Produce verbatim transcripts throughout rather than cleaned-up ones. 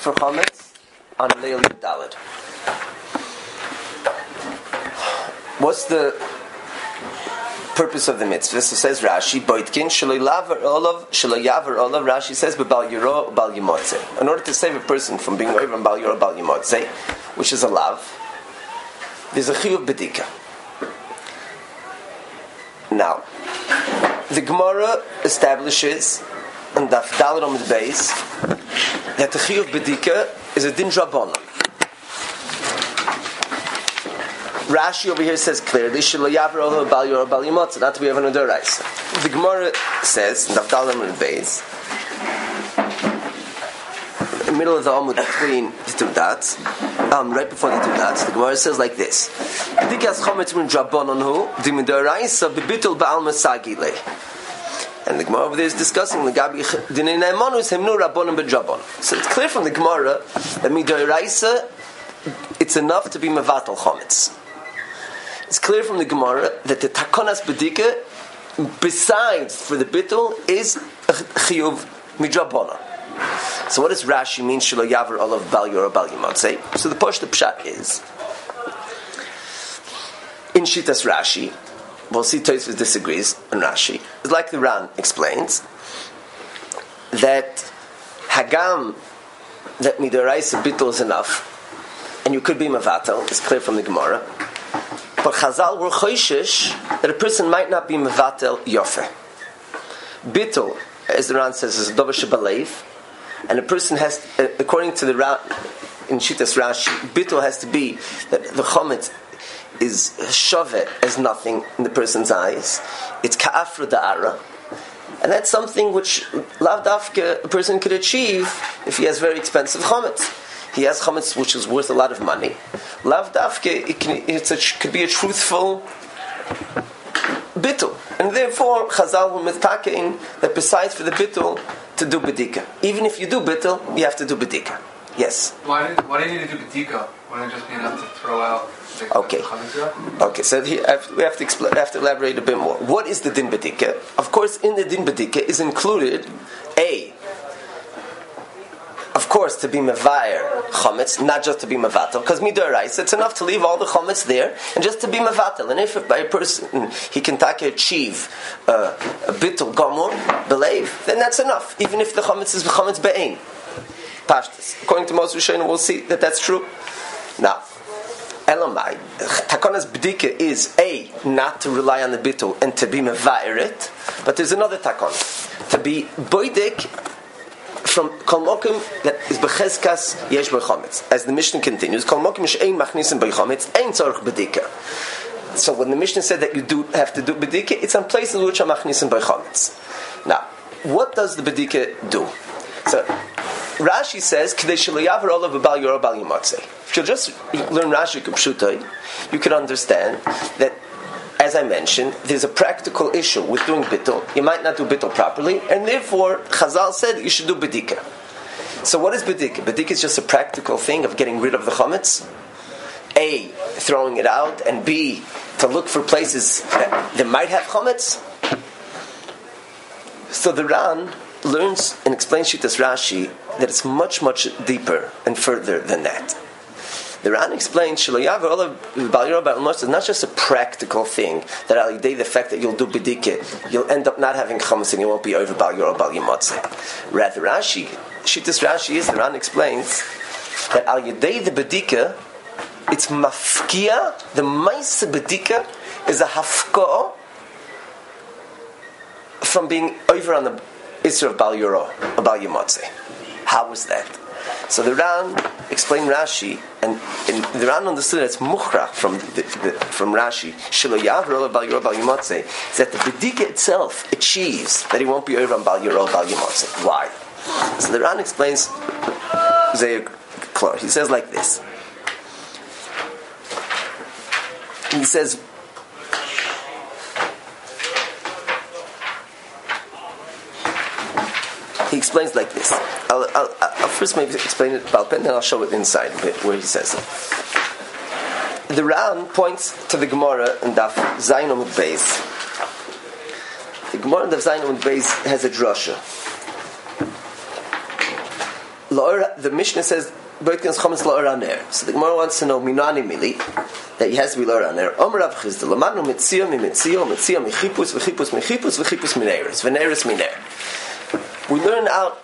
for chametz on Leil Yud Daled. What's the purpose of the mitzvah? So says Rashi, Boitkin shelo yaver olav shelo yaver olav. Rashi says b'bal yiro bal yimotze. In order to save a person from being over on bal yiro bal yimotze, which is a lav, there's a chiyuv bedika. Now, the Gemara establishes in Daf Daled Amud Beis that the chiyuv bedika is a din drabanan. Rashi over here says clearly, "Shelo yaver olav bal yiro bal yimotze." Not to be have an odoraisa. The Gemara says in Daf Daled Amud Beis, in the middle of the Amud between the two dots, um, right before the two dots, the Gemara says like this: "Dikas chometz min drabanan hu dimidoraisa bebitul ba'al masagile." And the Gemara over there is discussing the Gabi Dinei Naimanus Hemnu Rabbanim B'Drabban. So it's clear from the Gemara that midoraisa it's enough to be mevatel chometz. It's clear from the Gemara that the takonas bedika, besides for the bitul, is a chiyuv midrabbanan. So what does Rashi mean? Shelo yaver olav bal yiro bal yimotze. So the push the pshat is in Shitas Rashi. We'll see Tosfos disagrees on Rashi. It's like the Ran explains that hagam that midoraisa bitul is enough, and you could be mevatel. It's clear from the Gemara. But Chazal were choishish that a person might not be mevatel yofeh. Bitul, as the Ran says, is a dover shebalev, and a person has, according to the Ran in Shitas Rashi, bitul has to be that the chometz is shoveh as nothing in the person's eyes. It's ka'afra da'ara, and that's something which lav dafke a person could achieve if he has very expensive chometz. He has chametz which is worth a lot of money. Lav dafke, it, can, it's a, could be a truthful bitul, and therefore Chazal will mitakein that besides for the bitul to do bedika. Even if you do bitul, you have to do bedika. Yes. Why did Why do you need to do bedika? Why not just be enough to throw out? The, okay. The okay. So he, we have to explain. We have to elaborate a bit more. What is the din bedika? Of course, in the din bedika is included a. Of course, to be mevayer chametz, not just to be mevatel, because midoraisa, it's enough to leave all the chametz there and just to be mevatel. And if, if by a person he can take achieve uh, a bitul gomor believe, then that's enough. Even if the chametz is chametz be'ein, pashtus. According to most Rishonim, we'll see that that's true. Now, elamai takonas b'dika is a not to rely on the bitul and to be mevayer it, but there's another takon to be boidik. From kol mokim that is becheskas yesh b'chometz. As the Mishnah continues, kol mokim she'ein machnisim b'chometz ein tzorich bedika. So when the Mishnah said that you do have to do bedika, it's on places which are machnisim b'chometz. Now, what does the bedika do? So Rashi says, "K'dei shelo yaver olav b'bal yiro bal yimotze." If you just learn Rashi k'pshutai, you can understand that. As I mentioned, there's a practical issue with doing bittul. You might not do bittul properly, and therefore Chazal said you should do bedika. So what is bedika? Bedika is just a practical thing of getting rid of the chametz. A, throwing it out, and B, to look for places that, that might have chametz. So the Ran learns and explains Shitas Rashi that it's much, much deeper and further than that. The Ran explains Shelo yaver olav bal yiro bal yimotze is not just a practical thing that al yidei the fact that you'll do bedika you'll end up not having chametz and you won't be over bal yiro bal yimotze. Rather, Rashi, Shitas Rashi is the Ran explains that al yidei the bedika it's mafkia, the ma'ase bedika is a hafka'ah from being over on the isra of bal yiro or bal yimotze. How was that? So the Ran explained Rashi, and, and the Ran understood that it's muchra from the, the, from Rashi. Shelo yaver olav bal yiro bal yimotze is that the bedika itself achieves that he won't be over on bal yiro bal yimotze. Why? So the Ran explains. He says like this. He says. He explains like this. I'll, I'll, I'll first maybe explain it about pen, then I'll show it inside a bit where he says it. The Ran points to the Gemara in Daf Zayin Amud Beis. The Gemara in Daf Zayin Amud Beis has a drasha. the Mishnah says, Boitkin's Chometz La'or Aner. So the Gemara wants to know, Minani Mili, that he has to be La'or Aner. Omer Rav Chisda, Lamanu Mitzia, Mi Mitzia, Mitzia, Mi Chipus, V'chipus, Mi Chipus, V'chipus, Mineris, V'neris, Miner. We learn out,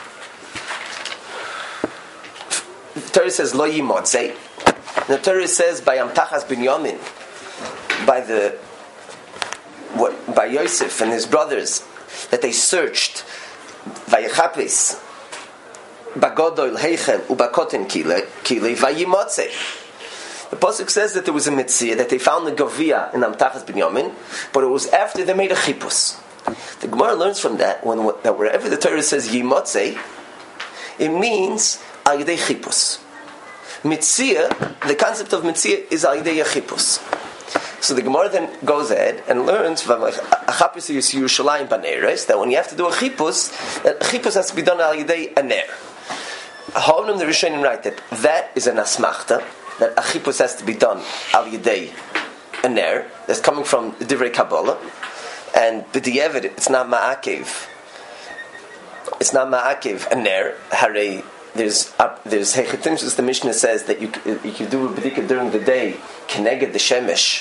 the Torah says, Lo Yimotzei. The Torah says, by Amtachas Binyamin, by the, what, by Yosef and his brothers, that they searched, Vayechapis, Bagodoil Heichel Ubakotin Kile Kile Vayimotzei. The pasuk says that there was a mitzvah that they found the Gavia in Amtachas Binyamin, but it was after they made a chipus. The Gemara learns from that when that wherever the Torah says Yimotzei, it means al yedei chipus. Mitzvah, the concept of mitzvah is al yedei chipus. So the Gemara then goes ahead and learns from a chapus Yerushalayim baneres that when you have to do a chipus, a chipus has to be done al yedei aner. Ha'onim the Rishonim write that that is an asmachta, that a chipus has to be done al yedei aner. That's coming from the Divrei Kabbalah, and b'di'evid it's not ma'akev. It's not ma'akev aner. Harei there's uh, there's hechetim. The Mishnah says that you you can do a b'dika during the day keneged the shemesh.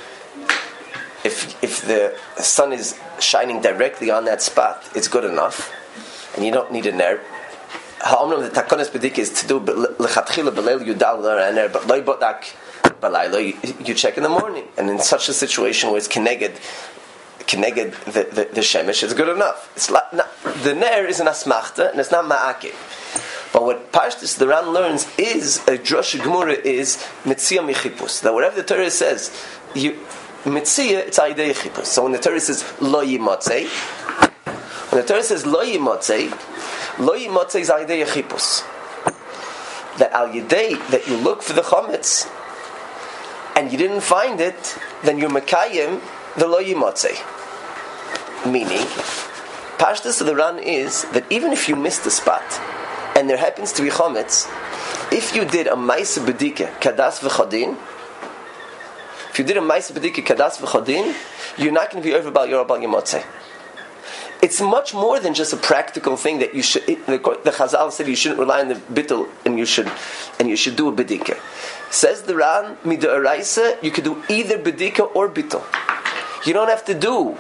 If if the sun is shining directly on that spot, it's good enough, and you don't need a ner. Ha'omram the takonas b'dika is to do lechatchila b'leil yudal ner, but loy bodak b'laylo you check in the morning, and in such a situation where it's keneged keneged the, the, the shemesh, it's good enough. It's not, not, the ner is an asmachta and it's not ma'akev. But what Parshas the Ran learns is a drasha gemura is mitzia michipus. That whatever the Torah says, you mitzia it's aidei chipus. So when the Torah says lo yimotzei, when the Torah says lo yimotzei, lo yimotzei is aidei chipus. That al yedei that you look for the chometz and you didn't find it, then you're mekayim the lo yimotzei. Meaning, Parshas the Ran is that even if you missed the spot and there happens to be chometz, if you did a ma'aseh b'dika kadas v'chodin, if you did a ma'aseh b'dika kadas v'chodin, you're not going to be over bal yor bal yimotzei. It's much more than just a practical thing that you should. It, the, the Chazal said you shouldn't rely on the bittul and you should and you should do a b'dika. Says the Ran mid'oraisa, you could do either b'dika or bittul. You don't have to do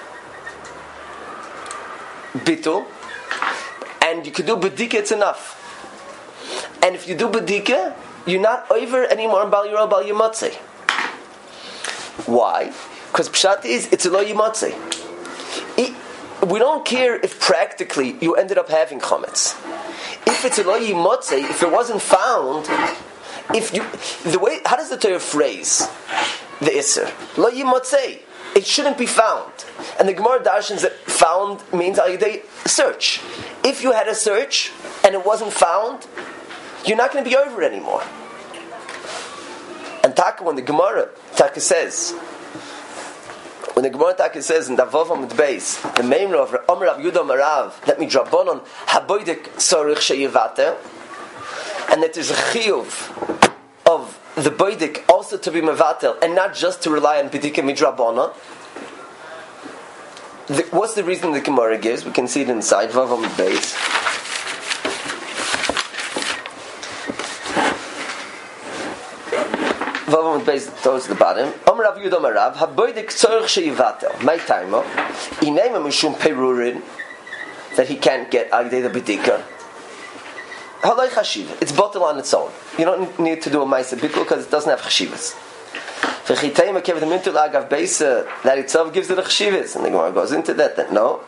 bittul. And you could do B'dika, it's enough. And if you do B'dika, you're not over anymore in Bal Yirah Bal Yimotzei. Why? Because Pshat is, it's a Lo Yimotzei. We don't care if practically you ended up having Chometz. If it's a Lo Yimotzei, if it wasn't found, if you, the way, how does the Torah phrase the Isser? Lo Yimotzei. It shouldn't be found. And the Gemara darshans that found means al yedei search. If you had a search and it wasn't found, you're not going to be over anymore. And Taka, when the Gemara Taka says, when the Gemara Taka says in Davav Amud Beis, the main of Omer Rav Yudah Marav, let me drop on haboidek sorich sheyivate, and that there's a chiyuv of the boidik also to be mevatel and not just to rely on bidika midrabana. What's the reason the Gemara gives? We can see it inside Vav Amud Beis. Vav Amud Beis towards the bottom. Omer Rav Yudah Marav haboidik tzorich sheyivatel. My timer, inema mishum perurin, that he can't get agdei the bidika. Halay chashiva. It's bottle on its own. You don't need to do a ma'aseh bittul because it doesn't have chashivas. V'chitayim akev the mintul agav beisa that itself gives it a chashivas, and the Gemara goes into that. That no.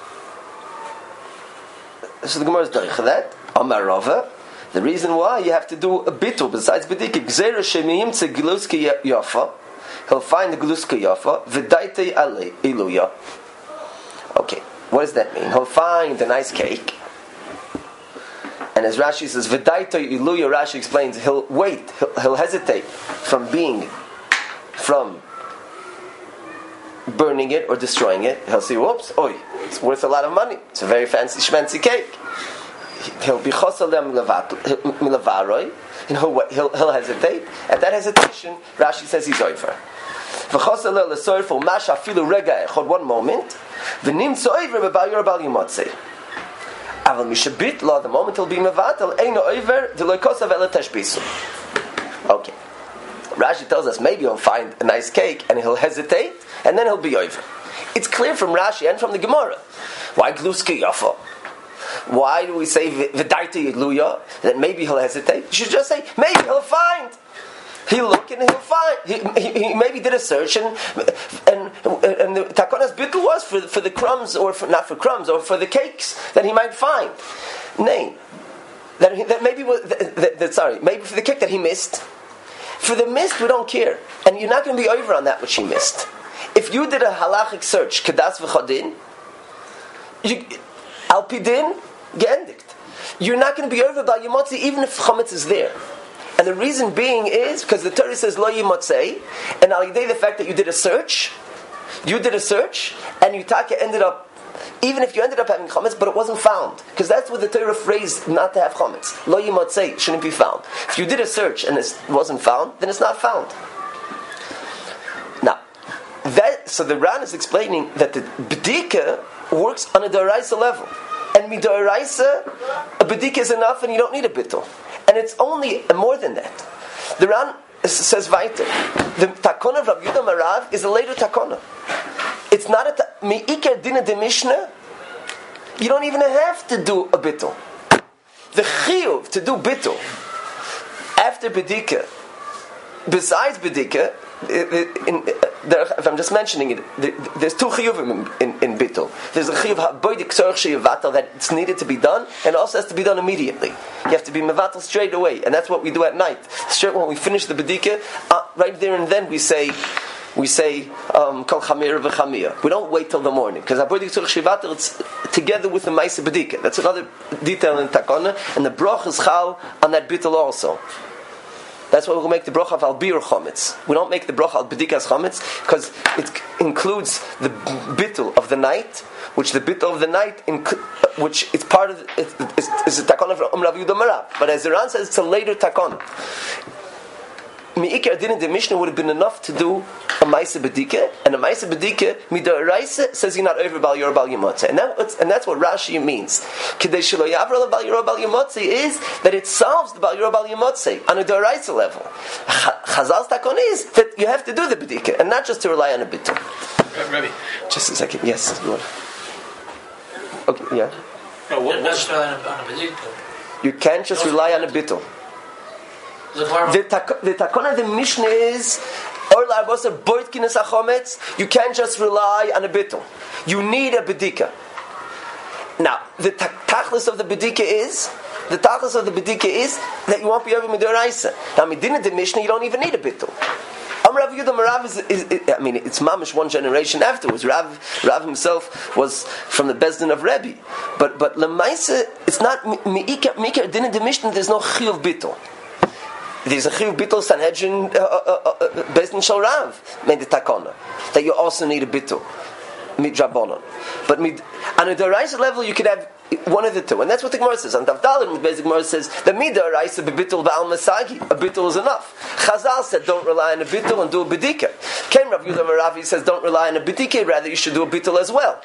So the Gemara is darich that. Amar Rava. The reason why you have to do a bittul besides b'dika gzeira shemiyim tze gluska yafa. He'll find the gluska yafa v'daitei alei iluya. Okay, what does that mean? He'll find a nice cake. And as Rashi says, "V'daito iluya," Rashi explains, he'll wait, he'll, he'll hesitate from being, from burning it or destroying it. He'll say, "Whoops, oi, it's worth a lot of money. It's a very fancy shmancy cake." He'll be chosel milavaroi, and he'll, he'll he'll hesitate. At that hesitation, Rashi says he's over. V'chosel lesorfo masha afilu rega echod, one moment. V'nimtzo over b'bal yor bal yimotzei. Aval mishabitla, the moment he'll be mevatel, eino over the loikosav ela tashbisu. Okay. Rashi tells us maybe he'll find a nice cake and he'll hesitate, and then he'll be over. It's clear from Rashi and from the Gemara. Why gluski yafa? Why do we say v'daita yidluya? That maybe he'll hesitate. You should just say maybe he'll find. He'll look and he'll find. He, he, he maybe did a search and and and the takonas bittul was for for the crumbs or for, not for crumbs or for the cakes that he might find. Nay, that, he, that maybe was that, that, that, sorry maybe for the cake that he missed. For the missed we don't care, and you're not going to be over on that which he missed. If you did a halachic search, kedas v'chodin, you alpidin geendigt. You're not going to be over by yomotzi even if chametz is there. And the reason being is because the Torah says lo yimotzei, and al yidei the fact that you did a search, you did a search, and you taka ended up, even if you ended up having chametz, but it wasn't found, because that's what the Torah phrased not to have chametz. Lo yimotzei shouldn't be found. If you did a search and it wasn't found, then it's not found. Now, that so the Ran is explaining that the bedika works on a d'oraisa level, and midoraisa a bedika is enough, and you don't need a bittul. And it's only more than that. The Ran says weiter. The takona of Rav Yehuda Marav is a later takona. It's not a ta- me'iker dina de Mishnah. You don't even have to do a bittul. The chiyuv to do bittul after bedika, besides bedika, in, in, there, if I'm just mentioning it, there, there's two chiyuvim in, in, in bittul. There's a chiyuv ha'boidik tzorch sheyivatal that it's needed to be done, and also has to be done immediately. You have to be mevatal straight away, and that's what we do at night. Straight when we finish the bedika, uh, right there and then we say, we say kol chamir v'chamir. We don't wait till the morning because ha'boidik tzorch sheyivatal it's together with the ma'aseh bedika. That's another detail in takona, and the broch is chal on that bittul also. That's why we'll make the bracha of al bir chometz. We don't make the bracha al bedikas chometz because it includes the bittul of the night, which the bittul of the night, inc- which it's part of, it, it's, it's a takon of Rav Yehuda Marav. But as the Ran says, it's a later takon. Mi'ikar din in the Mishnah would have been enough to do a ma'aseh bedika, and a ma'aseh bedika midoraisa says you're not over bal yor bal yomotze, and that and that's what Rashi means. Kedei shelo yavra bal yor bal yomotze is that it solves the bal yor bal yomotze on a doraisa level. Chazal's takon is that you have to do the bedika and not just to rely on a bittul. Rabbi, just a second. Yes. Okay. Yeah. No, what, what's rely on a, on a bedika? You can't just rely on a bittul. The, tak- the takon of the Mishnah is you can't just rely on a bittul. You need a bedika. Now, the ta- tachlis of the bedika is the tachlis of the bedika is that you won't be over midoraisa. Now, midina the Mishnah, you don't even need a bittul. Um, Rav Yehuda Marav is, is, is, I mean, it's mamish one generation afterwards. Rav, Rav himself was from the Bezdin of Rebbe, but but lemaisa, it's not miikar miikar dina the Mishnah. There's no chiyuv bittul. There's a chiyuv bittul Sanhedrin uh, uh, uh, based in Shal Rav made the takona that you also need a bittul midrabanon. But mid, on a deraisa level, you could have one of the two, and that's what the Gemara says. On Tavdalim, the basic Gemara says the midaraisa bebittul ba'al masagi. A bittul is enough. Chazal said don't rely on a bittul and do a bedika. Came Rav Yehuda Maravi says don't rely on a bedika, rather you should do a bittul as well.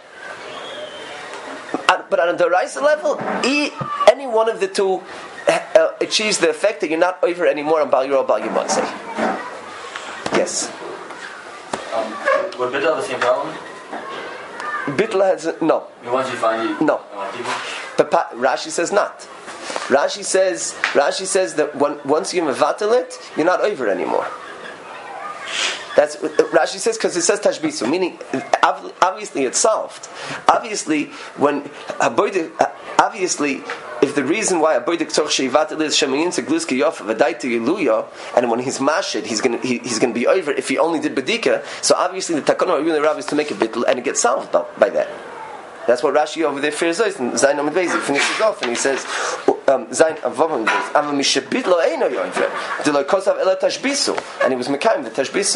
But on a deraisa level, any one of the two Uh, achieves the effect that you're not over anymore on Bal Yor or Bal Yomotze. Yes. Um, would Bittul have the same problem? Bittul has no. Once you find you, no. But pa, Rashi says not. Rashi says Rashi says that when, once you mevatel it, you're not over anymore. That's Rashi says because it says tashbisu, meaning obviously it's solved. Obviously, when obviously, if the reason why a boidik tzorch sheivatel is shemayin segluski yof v'daita yiluya, and when he's mashid, he's going he, he's going to be over if he only did bedika. So obviously, the takana of Rav is to make a bittul, and it gets solved by, by that. That's what Rashi over there fears. And Zayin Amud Beis finishes off, and he says, "Zayin Avavim Beis, Ava mishabit lo eino yoiver, d'lo kosav ela tashbisu," and he was mekayim the tashbisu.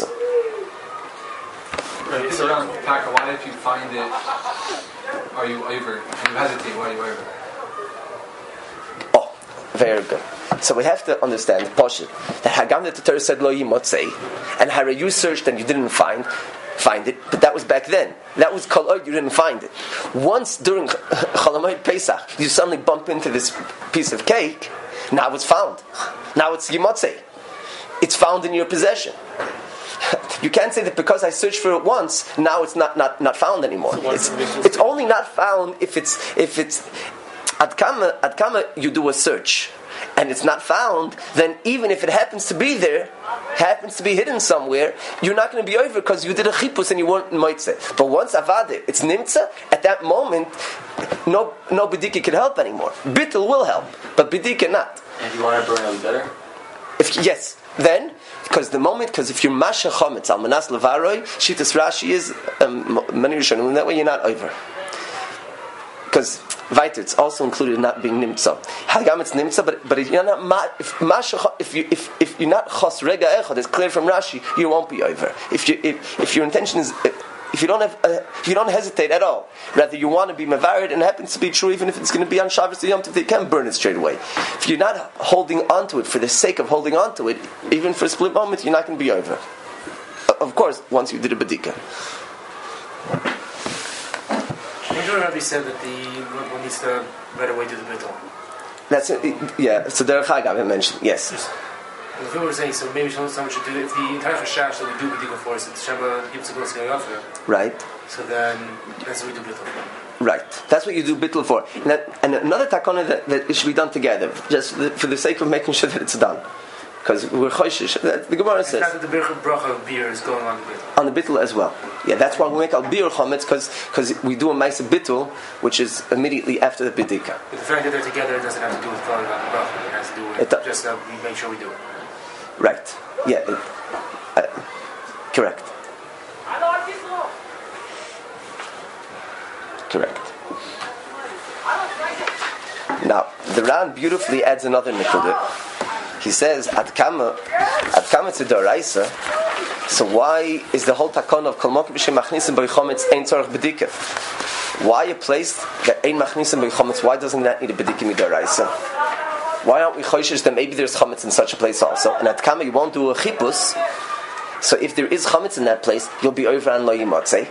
Right, so around Taka, why if you find it, are you over? If you hesitate, why are you over? Oh, very good. So we have to understand the Pashut that Hagam the Torah said lo yimotzei, and Hara you searched and you didn't find. find it, but that was back then. That was Kol Oid, you didn't find it. Once during Chol Hamoed Pesach, you suddenly bump into this piece of cake, now it's found. Now it's Yimotzei. It's found in your possession. You can't say that because I searched for it once, now it's not, not, not found anymore. So it's, it's only not found if it's if it's ad kama, ad kama you do a search and it's not found, then even if it happens to be there, happens to be hidden somewhere, you're not going to be over because you did a chipus and you weren't moitze. But once avade, it's nimtza, at that moment, no no bedika can help anymore. Bittul will help, but bedika not. And if you want to burn it better? If yes, then because the moment, because if you're masha chometz al manas levaroi, shitas Rashi is um, many rishonim, that way you're not over. Because weiter, it's also included not being nimtza. Hagam it's nimtza, but but if you're not ma, if masha, if you if if you're not chos rega echad, it's clear from Rashi, you won't be over. If you if if your intention is. If you don't have, uh, if you don't hesitate at all, rather you want to be mevared, and it happens to be true, even if it's going to be on Shabbos or Yom Tov, they can burn it straight away. If you're not holding on to it for the sake of holding on to it, even for a split moment, you're not going to be over. Of course, once you did a bedika. Major Rabbi said that the one needs to right away do the bittul. That's it. Yeah. So Derech Hagav I mentioned. Yes. Just, the thing we were saying, so maybe someone should do it. If the entire chashash that we do bedika for us, it's Shabbat gives a go going off there. Right. So then that's what we do bittul. Right. That's what you do bittul for. And, that, and another takana that, that it should be done together, just for the, for the sake of making sure that it's done. Because we're choishish. The Gemara says. It's not that the bracha of beer is going on the bittul. On the bittul as well. Yeah, that's why we make al bir chametz, because we do a ma'ase bittul, which is immediately after the bedika. But the fact that they're together doesn't have to do with calling on the bracha. It has to do with it just that we make sure we do it. Right. Yeah. It, uh, correct. Correct. Now, the Ran beautifully adds another nikudah. He says, "Ad kama, ad kama to d'oraisa." So why is the whole takon of kol mokim b'shem machnisim b'chometz ein tzorach bedika? Why a place that ein machnisim b'chometz? Why doesn't that need a bedika mid'oraisa? Why aren't we choishish that maybe there's chametz in such a place also? And at kama you won't do a chipus. So if there is chametz in that place, you'll be over on lo yimatzei.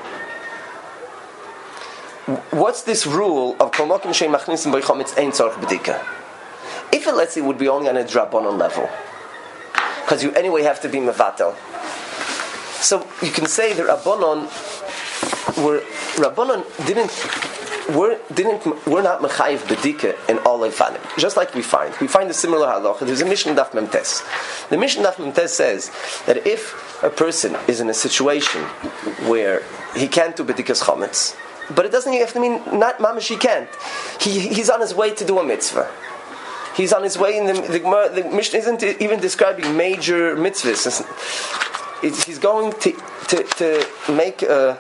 What's this rule of kol mokim shein machnisim by chametz ein tzorach bedika? If it, let's say, would be only on a drabanon level, because you anyway have to be mevatel. So you can say the rabbanon were rabbanon didn't. We're, didn't, we're not mechayiv bedika in all lefanim. Just like we find. We find a similar halacha. There's a Mishnah Daf Memtes. The Mishnah Daf Memtes says that if a person is in a situation where he can't do bedikas chametz, but it doesn't have to mean not mamash he can't. He, he's on his way to do a mitzvah. He's on his way in the, the, the Mishnah isn't even describing major mitzvahs. It's, he's going to, to, to make a...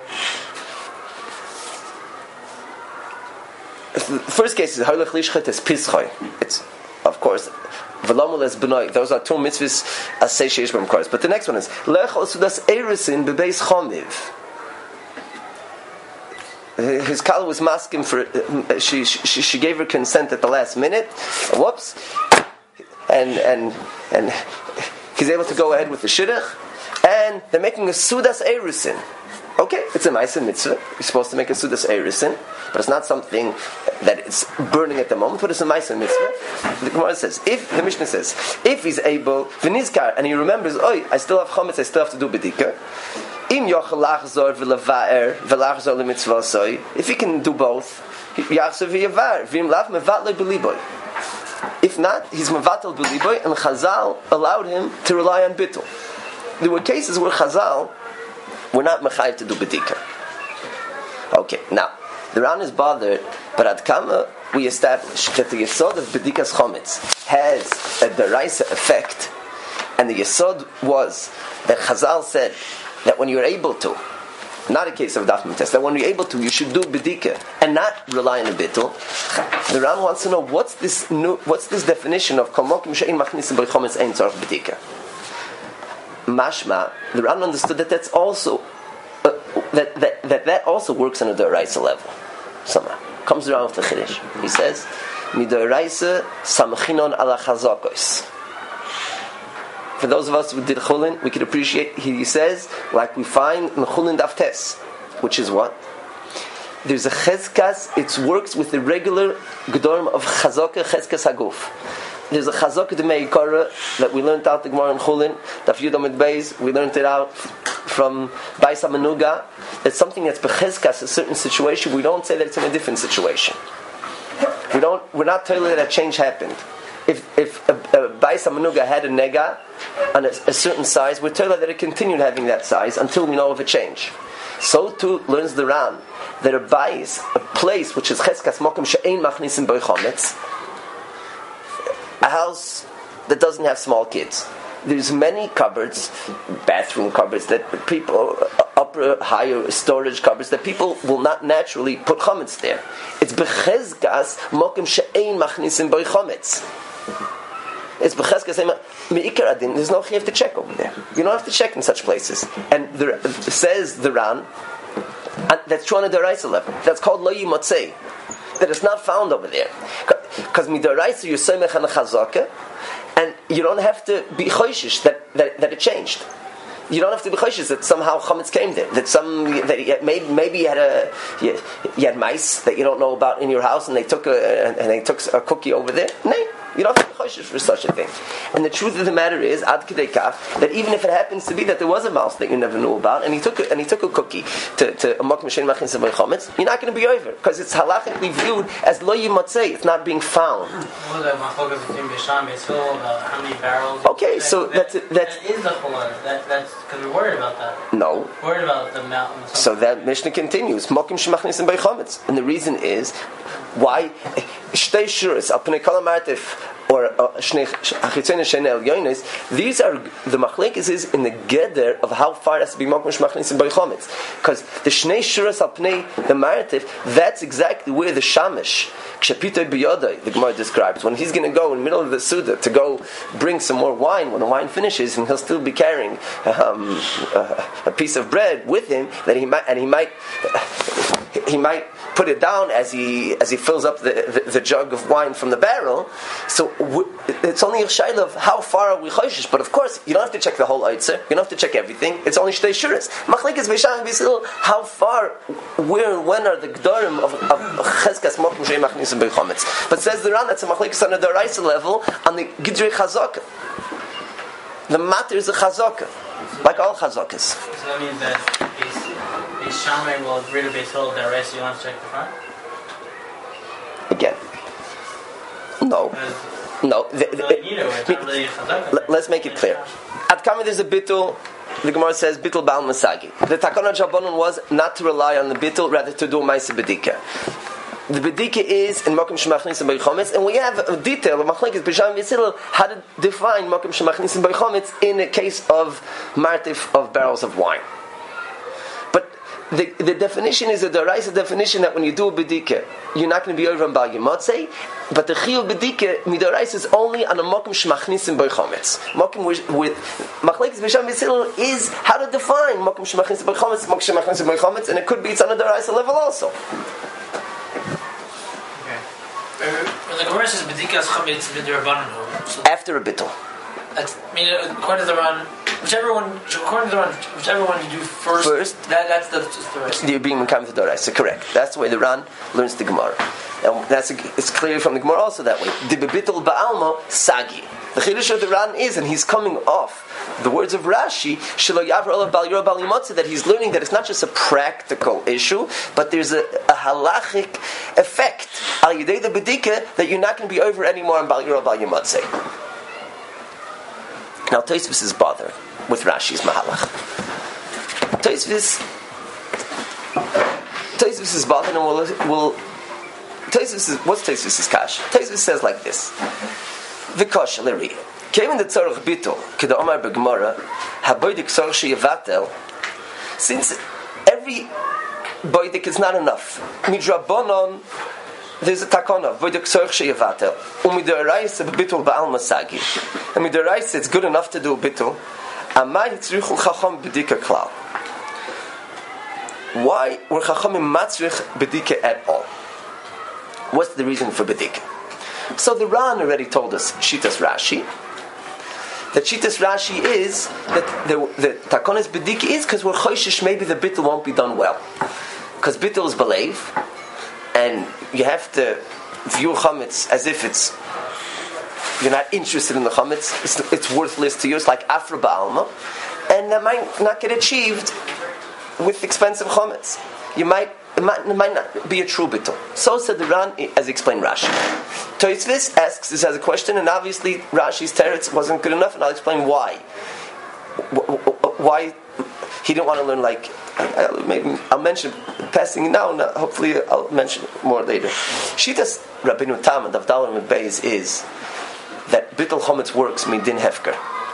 The first case is Halach Lishchet is Pischoi. It's, of course, V'lamul es B'noi. Those are two mitzvahs as say sheish b'm course. But the next one is Lech Osudas Erisin B'beis Chomiv. His kala was masking for. Uh, she, she she gave her consent at the last minute. Whoops, and and and he's able to go ahead with the shidduch, and they're making a sudas erisin. Okay, it's a ma'aser mitzvah. You're supposed to make a sudas erisin, but it's not something that it's burning at the moment. But it's a ma'aser mitzvah. The Gemara says, if the Mishnah says, if he's able v'nizkar and he remembers, oh, I still have chametz, I still have to do bedika. If he can do both, if not, he's mevatel b'liboy, and Chazal allowed him to rely on bittul. There were cases where Chazal were not mechayiv to do bedika. Okay, now the Ran is bothered, but at Kama we established that the yesod of bedikas chometz has a deraisa effect, and the yesod was that Chazal said that when you're able to, not a case of daf test, that when you're able to, you should do bedika and not rely on a bittul. The Ran wants to know what's this new, what's this definition of kol mokim she'ein machnisim b'chometz ein tzorach bedika. Mashma, the Ran understood that that's also uh, that, that that that also works on a d'oraisa level. Somehow comes around with the chiddush. He says, "Midoraisa samchinon ala chazakos." For those of us who did Chulin, we could appreciate, he says, like we find in Chulin Daf Tes, which is what? There's a Cheskas, it works with the regular Gedorim of Chazaka Cheskas Haguf. There's a Chazaka de Meikara that we learned out the Gemara in Chulin, Daf Yud Amid Beis, we learned it out from Bais HaMenuga. It's something that's Becheskas, a certain situation, we don't say that it's in a different situation. We don't, we're not telling that a change happened. If if a, a Bais HaMenuga had a nega on a, a certain size, we're told that it continued having that size until we know of a change. So too learns the Ran that a Bais, a place which is Cheskas Mokum She'ein Machnisim Boi Chometz, a house that doesn't have small kids. There's many cupboards, bathroom cupboards that people, upper, higher storage cupboards that people will not naturally put chametz there. It's bechezkas mokim she'ein machnisim boi chametz. It's bechezkas meikar adin. There's no chiyuv to check over there. You don't have to check in such places. And there, says the Ran, and that's true on a deraisa level. That's called lo yimotzei. That it's not found over there. Because midaraisa you're soymech and chazaka. And you don't have to be choishish that, that, that it changed. You don't have to be choishish that somehow chametz came there. That some that you, maybe maybe you had a you, you had mice that you don't know about in your house, and they took a and they took a cookie over there. No, you don't have to be choishish for such a thing. And the truth of the matter is, ad kedei kach, that even if it happens to be that there was a mouse that you never knew about, and he took a, and he took a cookie to to a mokum shein machin sebay chametz, you're not going to be over because it's halachically viewed as lo yimatzei. It's not being found. How many barrels? Okay, so that's that, that's that is the chulin. That that's because we're worried about that. No. We're worried about the mountain. So that Mishnah continues. Mokim shemachnisim bei chametz, and the reason is why shtei shuras al pnei kol ha'martif or shnei achitzon shenei elyonis. These are the machlekes is in the geder of how far it has to be mokim shemachnisim bei chametz, because the shnei shuras al pnei the martif, that's exactly where the shamish kshepitoi biyodai the Gemara describes when he's going to go in the middle of the Suda to go bring some more wine when the wine finishes, and he'll still be carrying um, uh, a piece of bread with him that he might and he might he might put it down as he as he fills up the, the, the jug of wine from the barrel. So w- it's only a shayla of how far are we choishish. But of course, you don't have to check the whole eitzer. You don't have to check everything. It's only shtei shuras. Machlekes beisham bisil. How far, where, and when are the gdorim of cheskas mokum shei machnisim beichametz? But says the Ran, that's a machlekes on the deraisa level on the gidrei chazaka. The matter is a chazaka, like all chazakas. So that means that a shaman will agree to base hold that rest you want to check the front? Again. No. No. The, the, Like, you know, it's not really a chazaka. Let's make it clear. At Kama there's a bittul, the Gemara says bittul ba'al masagi. The takana jabonon was not to rely on the bittul, rather to do ma'aseh bedika. The bedika is in mokum shemachnisim beichametz, and we have a detail of machlekes b'sham v'yisil how to define mokum shemachnisim beichametz in a case of martif of barrels of wine. But the, the definition is a deraisa definition that when you do a bedika, you're not going to be over on bal yimotzei. But the chiyuv bedika midorais is only on a mokum shemachnisim beichametz. Mokum with, with machlekes b'sham v'yisil is how to define mokum shemachnisim beichametz, mokum shemachnisim beichametz, and it could be it's on a deraisa level also. When the Gemara says B'dikas Chametz B'dirabbanan, After a bittul. That's, I mean, according to the Ran, whichever one, according to the Ran, whichever one you do first, First, that, that's the, that's the rest. you're being Mekayim the Doraisa. Correct. That's the way the Ran learns the Gemara. And that's a, it's clear from the Gemara also that way. The B'bittul Ba'almo Sagi. The Chiddush of the Ran is, and he's coming off the words of Rashi, Shelo Yavra Olav Bal Yiro Bal Yimotze, that he's learning that it's not just a practical issue, but there's a, a halachic effect al yidei the bedika that you're not going to be over anymore in Bal Yiro Bal Yimotze. Now Tosfos is bothered with Rashi's mahalach. Tosfos, Tosfos is bothered, and will will Tosfos is what's Tosfos' kash? Tosfos says like this: V'kosh l'ri. Came in the tzarech bittul, k'da omar b'gemara, haboidik tzarech sheyevatel. Since every boidik is not enough, midrabanon, there's a takona, boidik tzarech sheyevatel. Umidoraisa b'bittul ba'al masagi. And midoraisa, it's good enough to do a bittul. Amai tzrichul chacham b'dika klal. Why were chachamim matzrich b'dika at all? What's the reason for b'dika? So the Ran already told us Shitas Rashi that Shitas Rashi is that the, the Takonis Bediki is because we're choishish maybe the bittul won't be done well. Because bittul is believe, and you have to view chametz as if it's you're not interested in the chametz. It's, it's worthless to you. It's like Afra Ba'alma, and that might not get achieved with expensive chametz. You might it, might it might not be a true bittul. So said the Ran, as explained Rashi. Tosfos asks this as a question, and obviously Rashi's teretz wasn't good enough, and I'll explain why. Why he didn't want to learn like. I'll, maybe I'll mention passing now, and hopefully I'll mention more later. Shitas Rabbeinu Tam and Avdalim and Beis is that bittul chametz works midin hefker.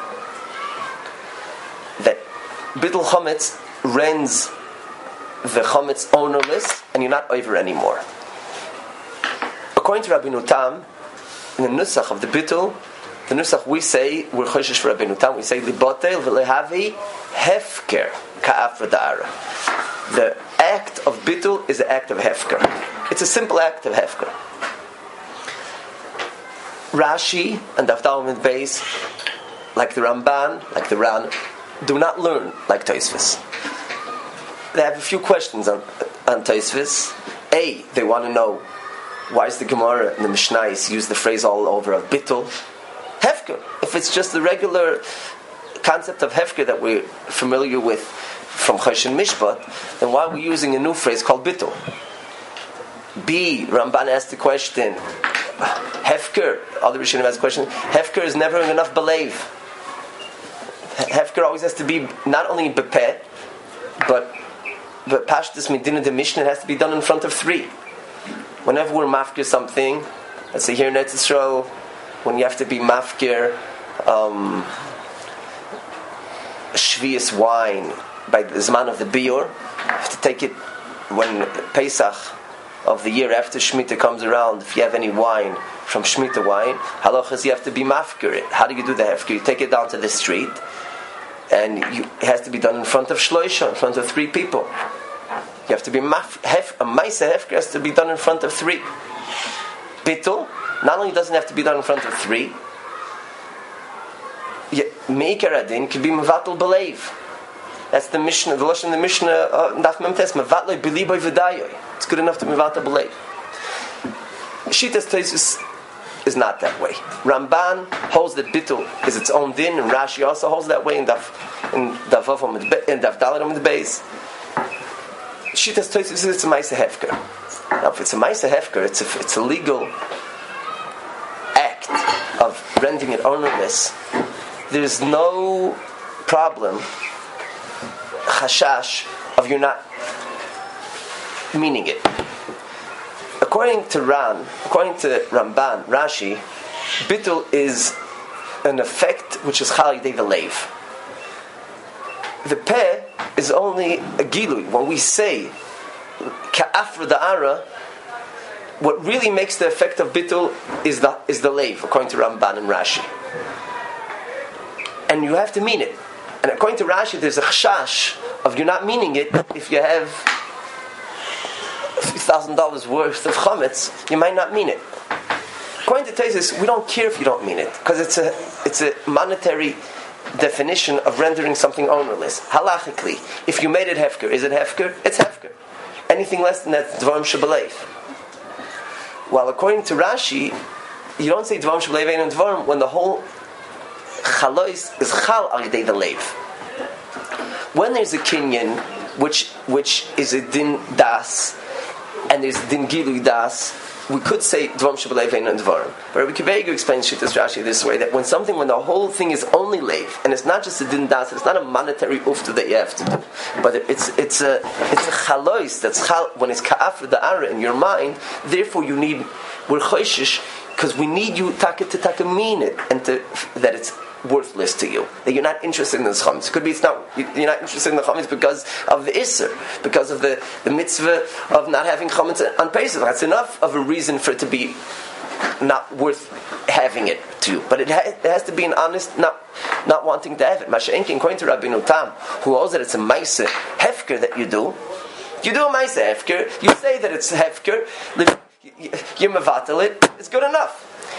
That bittul chametz rends the chametz ownerless, and you're not over anymore. According to Rabbeinu Tam, in the nusach of the bittul, the nusach we say we're choshesh for Rabbeinu Tam. We say libotel v'lehavi hefker ka'afra da'ara. The act of bittul is an act of hefker. It's a simple act of hefker. Rashi and Avdalim and Beis, like the Ramban, like the Ran, do not learn like Tosfos. They have a few questions on on Tosfos. A, they want to know why is the Gemara and the Mishnayos use the phrase all over of bittul hefker. If it's just the regular concept of hefker that we're familiar with from Choshen Mishpat, then why are we using a new phrase called bittul? B, Ramban asked the question, hefker, other Rishonim asked the question, hefker is never enough believe. Hefker always has to be not only bepeh, but but pashtus medina de Mishnah, it has to be done in front of three. Whenever we're mafkir something, let's say here in Eretz Yisrael, when you have to be mafkir um, shvius wine by the zman of the biur, you have to take it when Pesach of the year after Shemitah comes around. If you have any wine from Shemitah wine, halachas you have to be mafkir it. How do you do the hefker? You take it down to the street, and you, it has to be done in front of shloisha, in front of three people. You have to be maf, hef, a ma'aseh hefker has to be done in front of three. Bittul not only doesn't have to be done in front of three, meikar adin could be mevatel believe. That's the Mishnah, the lashon in the Mishnah. Daf Mem Tes mevatel beliboy v'dayoy. It's good enough to mevatel believe. Shitas Tosfos is not that way. Ramban holds that bittul is its own din, and Rashi also holds that way in Daf in Daf in Daf Dalet on the base. Shitas Tosfos is it's a ma'aseh hefker. Now, if it's a ma'aseh hefker, it's a it's a legal act of rendering it ownerless. There's no problem, chashash, of you're not meaning it. According to Ran, according to Ramban, Rashi, bittul is an effect which is chal yidei the leiv. The peh is only a gilui. When we say ka'afra da'ara, what really makes the effect of bittul is the is the leiv, according to Ramban and Rashi. And you have to mean it. And according to Rashi, there's a chashash of you're not meaning it if you have a few thousand dollars worth of chametz, you might not mean it. According to Tosfos, we don't care if you don't mean it, because it's a it's a monetary definition of rendering something ownerless. Halachically, if you made it hefker, is it hefker? It's hefker. Anything less than that, dvarim shebeleif. While according to Rashi, you don't say dvarim shebeleif ein dvarim when the whole chalois is chal al yidei the leiv. When there's a kinyan which which is a din das, and there's din gilui das, we could say dvarim shebeleif ein dvarim. But Rabbi Kiva explains Shitas Rashi this way: that when something, when the whole thing is only leiv, and it's not just a din das, it's not a monetary ufta that you have to do, but it's it's a it's a chalois that's chal when it's ka'afra da'ara in your mind. Therefore, you need we're choishish because we need you taka to taka mean it and to that it's worthless to you, that you're not interested in the chametz. Could be it's not you're not interested in the chametz because of the isser, because of the, the mitzvah of not having chametz on Pesach. That's enough of a reason for it to be not worth having it to you. But it, ha- it has to be an honest, not not wanting to have it. Masha'enkin, according to Rabbeinu Tam, who holds that it's a ma'aseh hefker that you do, you do a ma'aseh hefker. You say that it's hefker. You're mevatel it. It's good enough.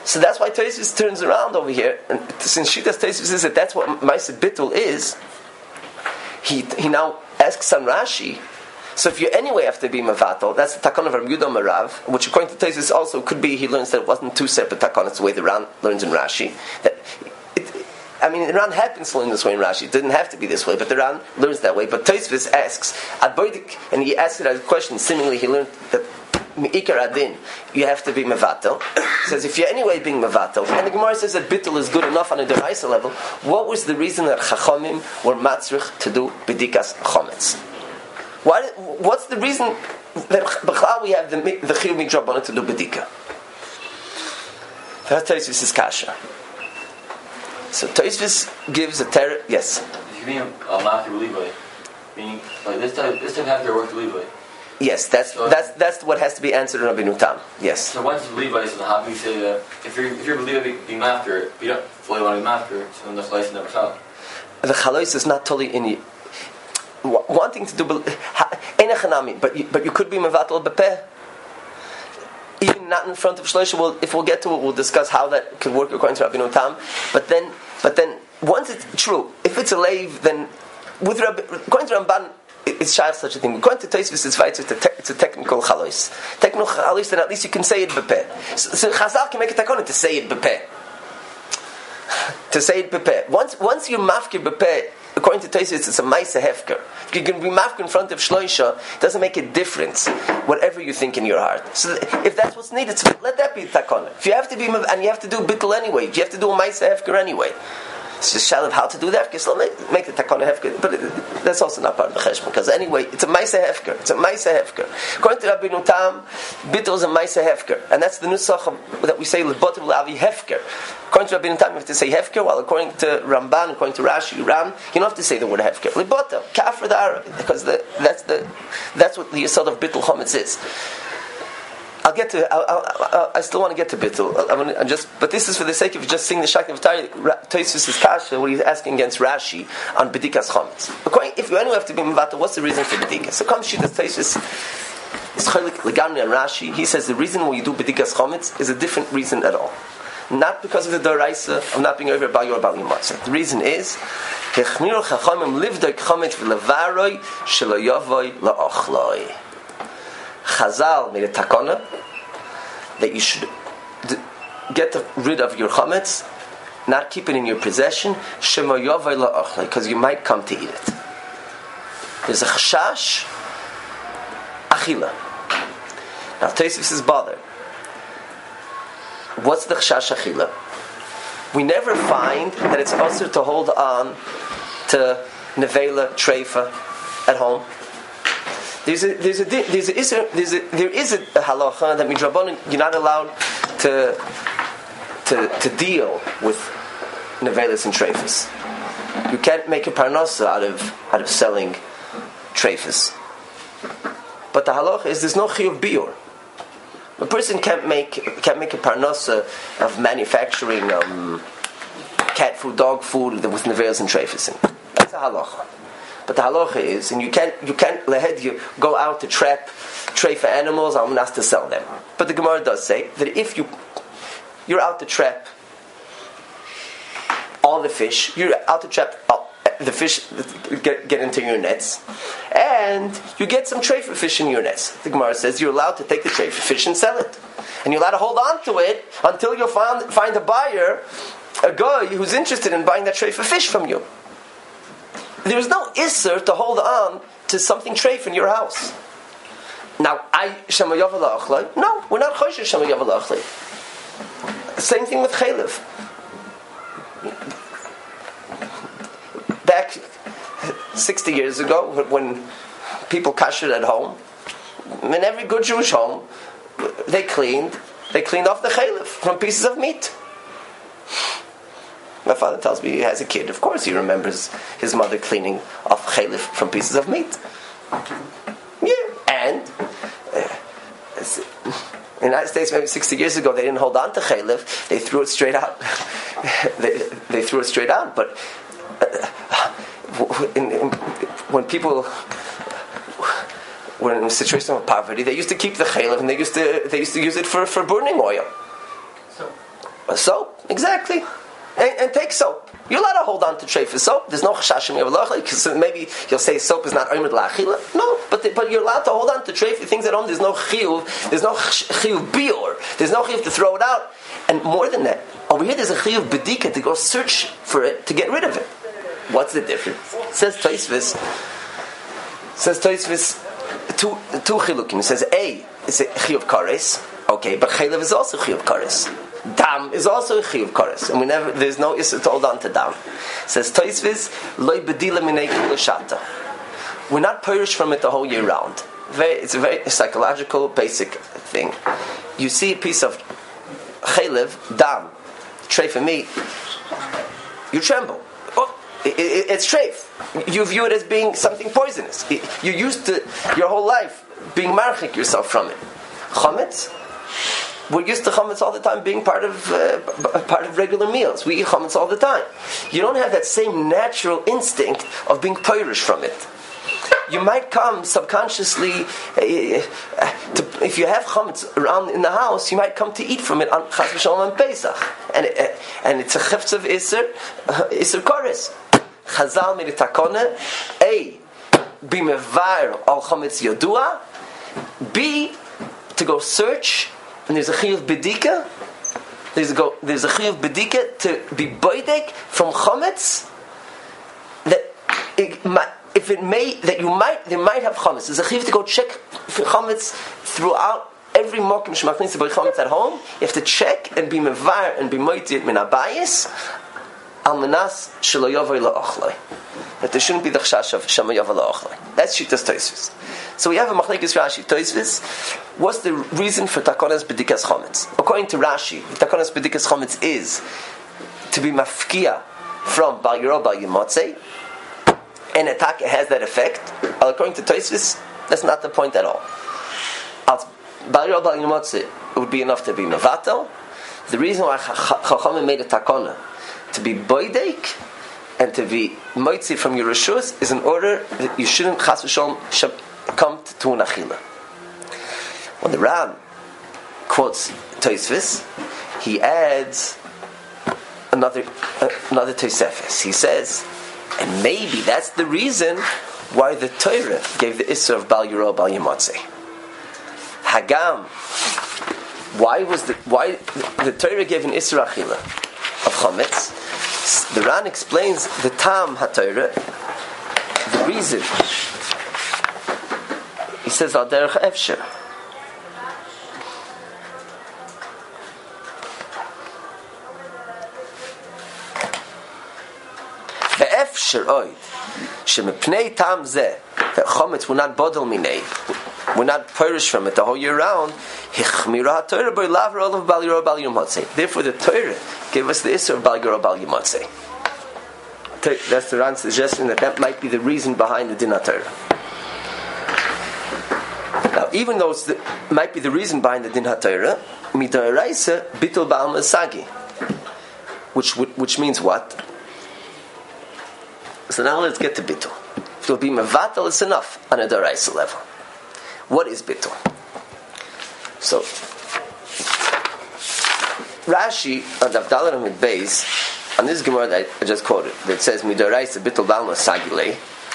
So that's why Tosfos turns around over here, and since Shitas Tosfos says that that's what Ma'aseh Bittul is, he he now asks on Rashi. So if you anyway have to be Mavatal, that's the Takon of Rabbi Yehuda Marav, which according to Tosfos also could be, he learns that it wasn't two separate Takonas, the way the Ran learns in Rashi. That it, I mean, the Ran happens to learn this way in Rashi. It didn't have to be this way, but the Ran learns that way. But Tosfos asks, Adboidik, and he asks it as a question, seemingly he learned that Me'ikar Adin, you have to be Mavatal. He says, if you're anyway being Mavatal, and the Gemara says that Bittul is good enough on a Deraisa level, what was the reason that Chachamim were Matzrich to do B'dikas Chometz? Why, what's the reason that B'chlal we have the the Chiyuv Midrabanan to do B'dika? That's Tosfos is Kasha. So Tosfos gives a ter. Yes. If you mean a Mafia Levi, meaning like this type, this type have to work to Levi. Yes, that's so that's that's what has to be answered in Rabbeinu Tam. Yes. So once you Levi, so how can you say that if you're if you're Levi being Mafia, you don't fully want to be Mafia, so then the slice never fell. The Chalois is not totally in you. Wanting to do Einachanami, but you, but you could be Mevatel Bepeh. Even not in front of Shloisha. We'll, if we'll get to it, we'll discuss how that could work according to Rabbeinu Tam. But then, but then, once it's true, if it's a lave, then with Rabbi, according to Ramban, it's shy of such a thing. According to Tosfos, it's right. It's a, te, it's a technical chalois. Technical chalois, then at least you can say it bepeh. So, so Chazal can make a takon to say it bepeh. To say it bepeh. Once, once you mafkir bepeh, according to Tosfos, it's a ma'aseh hefker. If you can be mafkir in front of Shloisha, it doesn't make a difference, whatever you think in your heart. So if that's what's needed, so let that be takon. If you have to be, and you have to do bittul anyway, if you have to do a ma'aseh hefker anyway, it's just shalom how to do that. So make, make the takon hefker, but it, that's also not part of the cheshbon, because anyway, it's a ma'aseh hefker. It's a ma'aseh hefker. According to Rabbeinu Tam, bittul is a ma'aseh hefker, and that's the nusach that we say l'botiv l'avi hefker. According to Rabbeinu Tam, you have to say hefker, while according to Ramban, according to Rashi, Ram, you don't have to say the word hefker. L'botiv, kafir da'ara, because the, that's the that's what the yesod of bittul chometz is. I'll get to. I'll, I'll, I'll, I still want to get to bittul. I, I want to, just, but this is for the sake of just seeing the shak of Tari. Tosfos is kasha. What he's asking against Rashi on bedikas chometz. If you anyway have to be mivata, what's the reason for bedikas? So come shoot the Tosfos is chaylik legamri and Rashi. He says the reason why you do bedikas chometz is a different reason at all. Not because of the doraisa of not being over by your bali matzah. The reason is hechmiru chachamim livdoi chometz v'levaroi shelo yavoi laochloi. Chazal made a takana that you should d- get rid of your chametz, not keep it in your possession, because you might come to eat it. There's a chashash achila. Now Tosfos is bothered. What's the chashash achila? We never find that it's also to hold on to nevela treifa at home. There's a there's a there's a, there's a, there's a there is a, a halacha that midrabanan you're not allowed to to to deal with nevelas and treifas. You can't make a parnasa out of out of selling treifas. But the halacha is there's no chiyuv biur. A person can't make can't make a parnasa of manufacturing um, cat food, dog food with nevelas and treifas in. That's a halacha. But the halacha is, and you can't, you can't lehed you go out to trap, treifa animals. I'm not to sell them. But the Gemara does say that if you, you're out to trap all the fish, you're out to trap all, the fish get, get into your nets, and you get some treifa fish in your nets. The Gemara says you're allowed to take the treifa fish and sell it, and you're allowed to hold on to it until you find find a buyer, a guy who's interested in buying that treifa fish from you. There is no isser to hold on to something treif in your house. Now, I shemayav la'achlei. No, we're not choisher shemayav la'achlei. Same thing with chaylev. Back sixty years ago, when people kashered at home, in every good Jewish home, they cleaned. They cleaned off the chaylev from pieces of meat. My father tells me he has a kid. Of course, he remembers his mother cleaning off chalif from pieces of meat. Yeah, and uh, in the United States, maybe sixty years ago, they didn't hold on to chalif; they threw it straight out. they, they threw it straight out. But uh, in, in, when people were in a situation of poverty, they used to keep the chalif, and they used to they used to use it for, for burning oil. So, A soap, exactly. And, and take soap. You're allowed to hold on to tray for soap. There's no chashashim yavalach, because maybe you'll say soap is not omer la'achila. No, but the, but you're allowed to hold on to tray for things at home. There's no chiyuv. There's no chiyuv bior. There's no chiyuv to throw it out. And more than that, over here there's a chiyuv bedika to go search for it to get rid of it. What's the difference? It says Tosfos. Says Tosfos two two chilukim. It says A is a chiyuv kares. Okay, but chaylev is also chiyuv kares. Dam is also a chiyuv kares, and we never there's no issue to hold on to dam. It says Tosfos loy bedila minei kulashata. We're not purish from it the whole year round. Very, it's a very psychological, basic thing. You see a piece of chaylev, dam, treif meat, you tremble. Oh, it, it, it's treif. You view it as being something poisonous. It, you're used to your whole life being marchik yourself from it. Chametz. We're used to chametz all the time being part of uh, part of regular meals. We eat chametz all the time. You don't have that same natural instinct of being purish from it. You might come subconsciously, uh, to, if you have chametz around in the house, you might come to eat from it on Chas v'Shalom on Pesach, and uh, and it's a chifetz of iser uh, iser koris. Chazal made a takona, a be mevar al chametz yodua, b to go search. And there's a chiyuv bedika. There's a go. There's a chiyuv bedika to be boidek from chametz. That it might, if it may, that you might, they might have chametz. There's a chiyuv to go check for chametz throughout every mokim shemachnis by chametz at home. You have to check and be mevar and be moited min abayis al menas shelo yavoi la'ochloi. That there shouldn't be the chashash of shema yavoi la'ochloi. That's shittas Tosfos. So we have a machlekes Rashi Tosfos. What's the reason for takonas bedikas chometz? According to Rashi, takonas bedikas chometz is to be mafkia from bal yiro bal yimotzei, and attack has that effect. But according to Tosfos, that's not the point at all. Bal yiro bal yimotzei would be enough to be mevatel. The reason why Chachamim made a takona to be boidek and to be moitzi from your reshus is in order that you shouldn't chas v'sholom come to an achila. When the Ram quotes Tosfos, he adds another uh, another Tosefes. He says, and maybe that's the reason why the Torah gave the Isser of Bal Yiro Bal Yimotzei. Hagam. Why was the why the Torah gave an Isser achila of chametz? The Ran explains the Tam HaTorah, the reason. He says, Al derech efsher. Ve'efsher oid, shemepnei tam zeh, that chometz will not bodel minei, we're not purish from it the whole year round. Hichmira HaTorah by lavra olav bal yiro bal yimotzei. Therefore, the Torah gave us the issur of bal yiro bal yimotzei. That's the Ran suggesting that that might be the reason behind the din HaTorah. Now, even though it might be the reason behind the din HaTorah, midaraisa bitul ba'al masagi, which which means what? So now let's get to bitul. If it'll be mevatel, it's enough on a daraisa level. What is bitul? So Rashi on Davdalan Amid Beis, on this Gemara that I just quoted, that says midaraisa bitul ba'al masagi.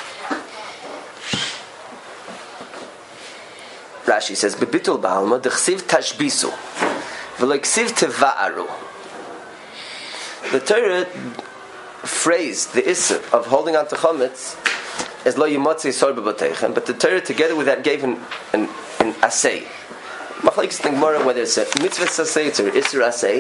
Rashi says, "Bebitul ba'alma dechsiv tashbisu, v'leiksiv teva'aru." The Torah phrased the issur of holding on to chametz as lo yimotzei sor b'boteichem, but the Torah together with that gave an an, an asay. Machlekes in Gemara whether it's a mitzvah asay or issur asay.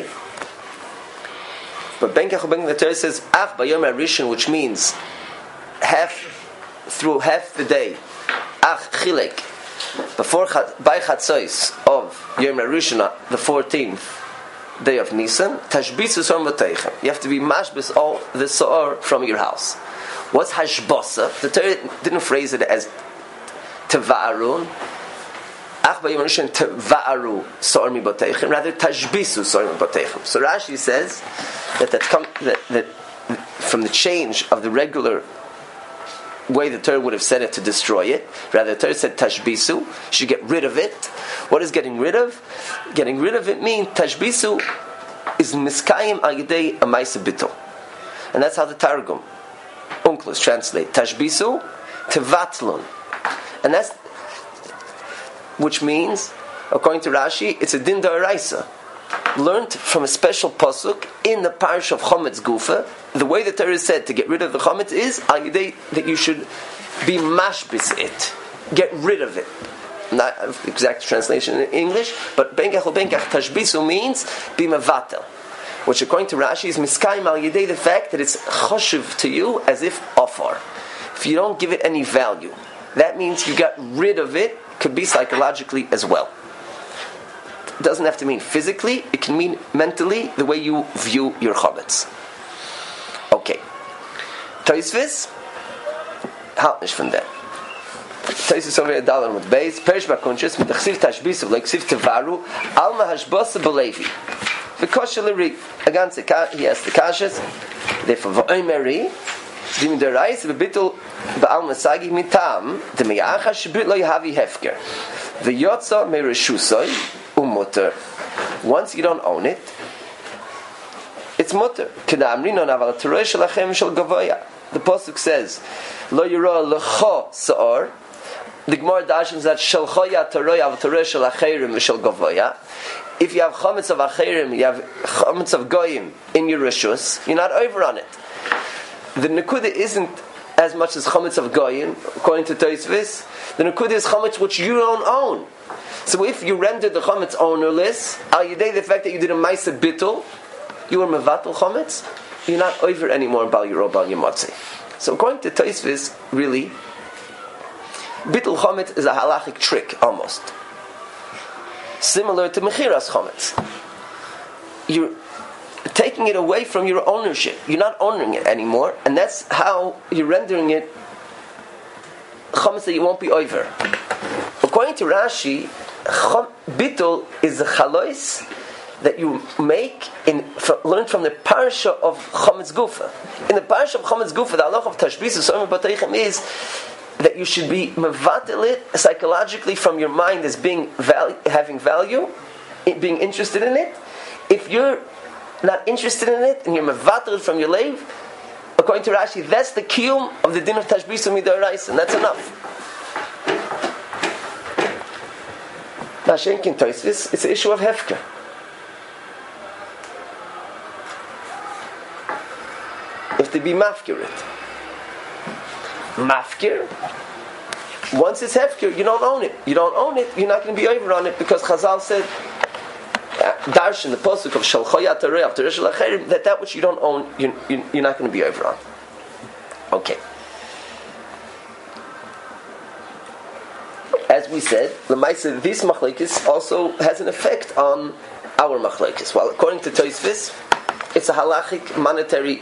But Ben Kachol Ben the Torah says ach bayom harishon, which means half through half the day. Ach chilek. Before by Chatzos of Yom Rishon, the fourteenth day of Nisan, Tashbisu Sor Moteichem. You have to be mashbis all the Sor from your house. What's Hashbosa? The Torah didn't phrase it as Teva'arun. Ach by Yom Rishon Teva'aru Sor Mi Boteichem. Rather Tashbisu Sor Mi Boteichem. So Rashi says that that, come, that that from the change of the regular way the Torah would have said it to destroy it. Rather, the Torah said tashbisu. You should get rid of it. What is getting rid of? Getting rid of it means tashbisu is is miskayim al yedei a ma'aseh bittul. And that's how the Targum, Onkelos, translate tashbisu tevatlun. And that's, which means, according to Rashi, it's a din d'oraisa, learned from a special pasuk in the parish of Chometz Gufa. The way the Torah is said to get rid of the Chometz is al yedei that you should be mashbis it, get rid of it. Not exact translation in English, but benkach benkach tashbisu means be mevatel, which according to Rashi is miskayim al yedei the fact that it's choshev to you as if offer. If you don't give it any value, that means you got rid of it. Could be psychologically as well. It doesn't have to mean physically. It can mean mentally, the way you view your chometz. Okay. Tosfos, halt nicht von dem. Tosfos over a dollar with base. Perish bakunches mit chsiv tashbisu like chsiv tevaru alma hashbasa belevi. The kosher against the he has the kashas. Therefore, v'oimeri dim derais bebitul ba'al masagi mitam demiyach shebit lo yahavi hefker. V'yotza mereshusoi umuter. Once you don't own it, it's mutter. Kedamrino naval terei shelachem shel gavoya. The pasuk says, "Lo yiro lecho saor." The Gemara dashes that shel choya terei av terei shelacherim v'shel gavoya. If you have chametz of acherim, you have chametz of goyim in your rishus, you're not over on it. The nekuda isn't as much as chametz of goyim, according to Tosfos. The nekuda is chametz which you don't own. So if you rendered the chametz ownerless, al yedei the fact that you did a ma'aseh bittul, you were mevatel chametz, you're not over anymore bal yiro bal yimotzei. So according to Tosfos, really, bittul chametz is a halachic trick almost, similar to mechiras chametz. You're taking it away from your ownership. You're not owning it anymore, and that's how you're rendering it chametz that you won't be over. According to Rashi, bittul is the chalois that you make in from, learned from the parsha of Chometz Gufa. In the parsha of Chometz Gufa, the halach of tashbis is that you should be mevatel it psychologically from your mind as being value, having value, being interested in it. If you're not interested in it and you're mevatel it from your leiv, according to Rashi, that's the kiyum of the din of tashbis midorais, and that's enough. Now, Shenkin Tosfos, it's an issue of hefker. If to be mafkir it. Mafkir, once it's hefker, you don't own it. You don't own it, you're not going to be over on it, because Chazal said, Darshan, the pasuk of Shalchoyat Arei, that that which you don't own, you, you, you're not going to be over on. Okay. As we said, Lemaisa, this machlekes also has an effect on our machlekes. Well, according to Tosfos, it's a halachic monetary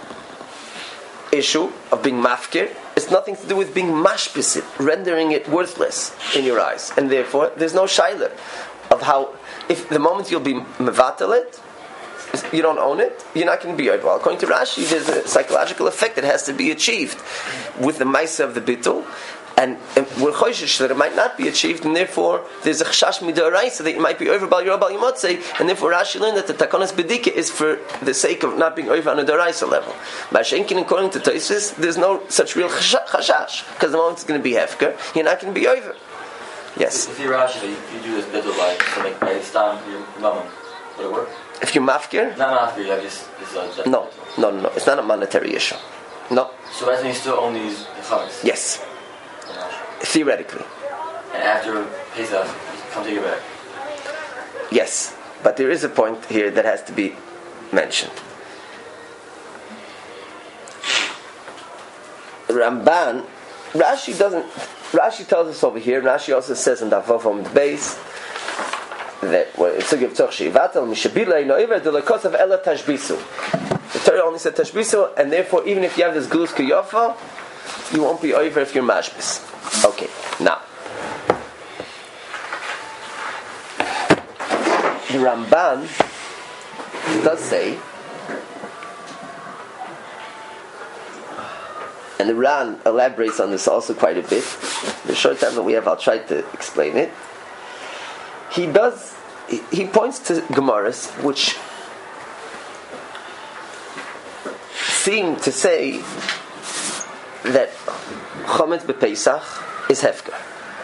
issue of being mafkir. It's nothing to do with being mashpisit, rendering it worthless in your eyes, and therefore there's no shayla of how. If the moment you'll be mevatel it, you don't own it, you're not going to be over. Well, according to Rashi, there's a psychological effect that has to be achieved with the ma'aseh of the bittul. And, and we're choishish that it might not be achieved, and therefore there's a chashash midoraisa that you might be over bal yiro bal yimotzei, and therefore Rashi learned that the takonas bedika is for the sake of not being over on a doraisa level. Mashenkin, according to Tosfos, there's no such real chashash, because the moment it's going to be hefker, you're not going to be over. Yes. If you Rashi, you, you do this bittul by something by stam your mammon, would it work? If you mafkir, not mafkir, you have this. this uh, no, no, no, no, it's not a monetary issue. No. So that means you still own these chametz. Yes. Theoretically. And after Pesach, you come take it back. Yes, but there is a point here that has to be mentioned. Ramban, Rashi doesn't. Rashi tells us over here. Rashi also says in Davav on the base that it's a give tzorchi vatal mishabila noiver the lekos of ela tashbisu. The Torah only said tashbisu, and therefore even if you have this gulus kiyofa, you won't be over if you're mashbis. Okay, now the Ramban does say, and the Ran elaborates on this also quite a bit. The short time that we have, I'll try to explain it. He does. He points to Gemaras which seem to say that Chometz b'Pesach is hefker.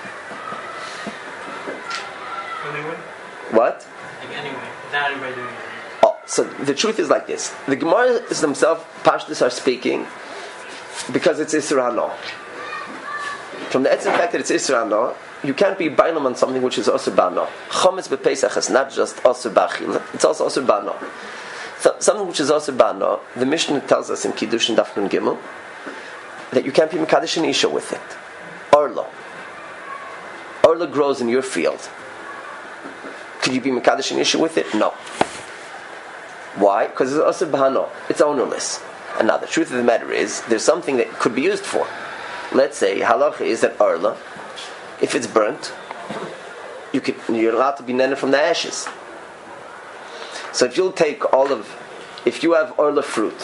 Anyway, What? like anyway, not everybody doing it. Oh, so the truth is like this. The Gemaras themselves, Pashtus, are speaking because it's Isra Hano. From the etzem fact that it's Isra Hano, you can't be bailam on something which is Osir Bano. Chometz b'Pesach is not just Osir B'Achila, it's also Osir Bano. So, something which is Osir Bano, the Mishnah tells us in Kiddush and Daf Nun Gimel that you can't be Mekadesh an Isha with it. Orla. Orla grows in your field. Could you be Mekadesh an Isha with it? No. Why? Because it's Osir B'Hano. It's ownerless. And now the truth of the matter is, there's something that could be used for. Let's say, halacha is that Orla, if it's burnt, you could, you're allowed to be nene from the ashes. So if you'll take all of, if you have Orla fruit,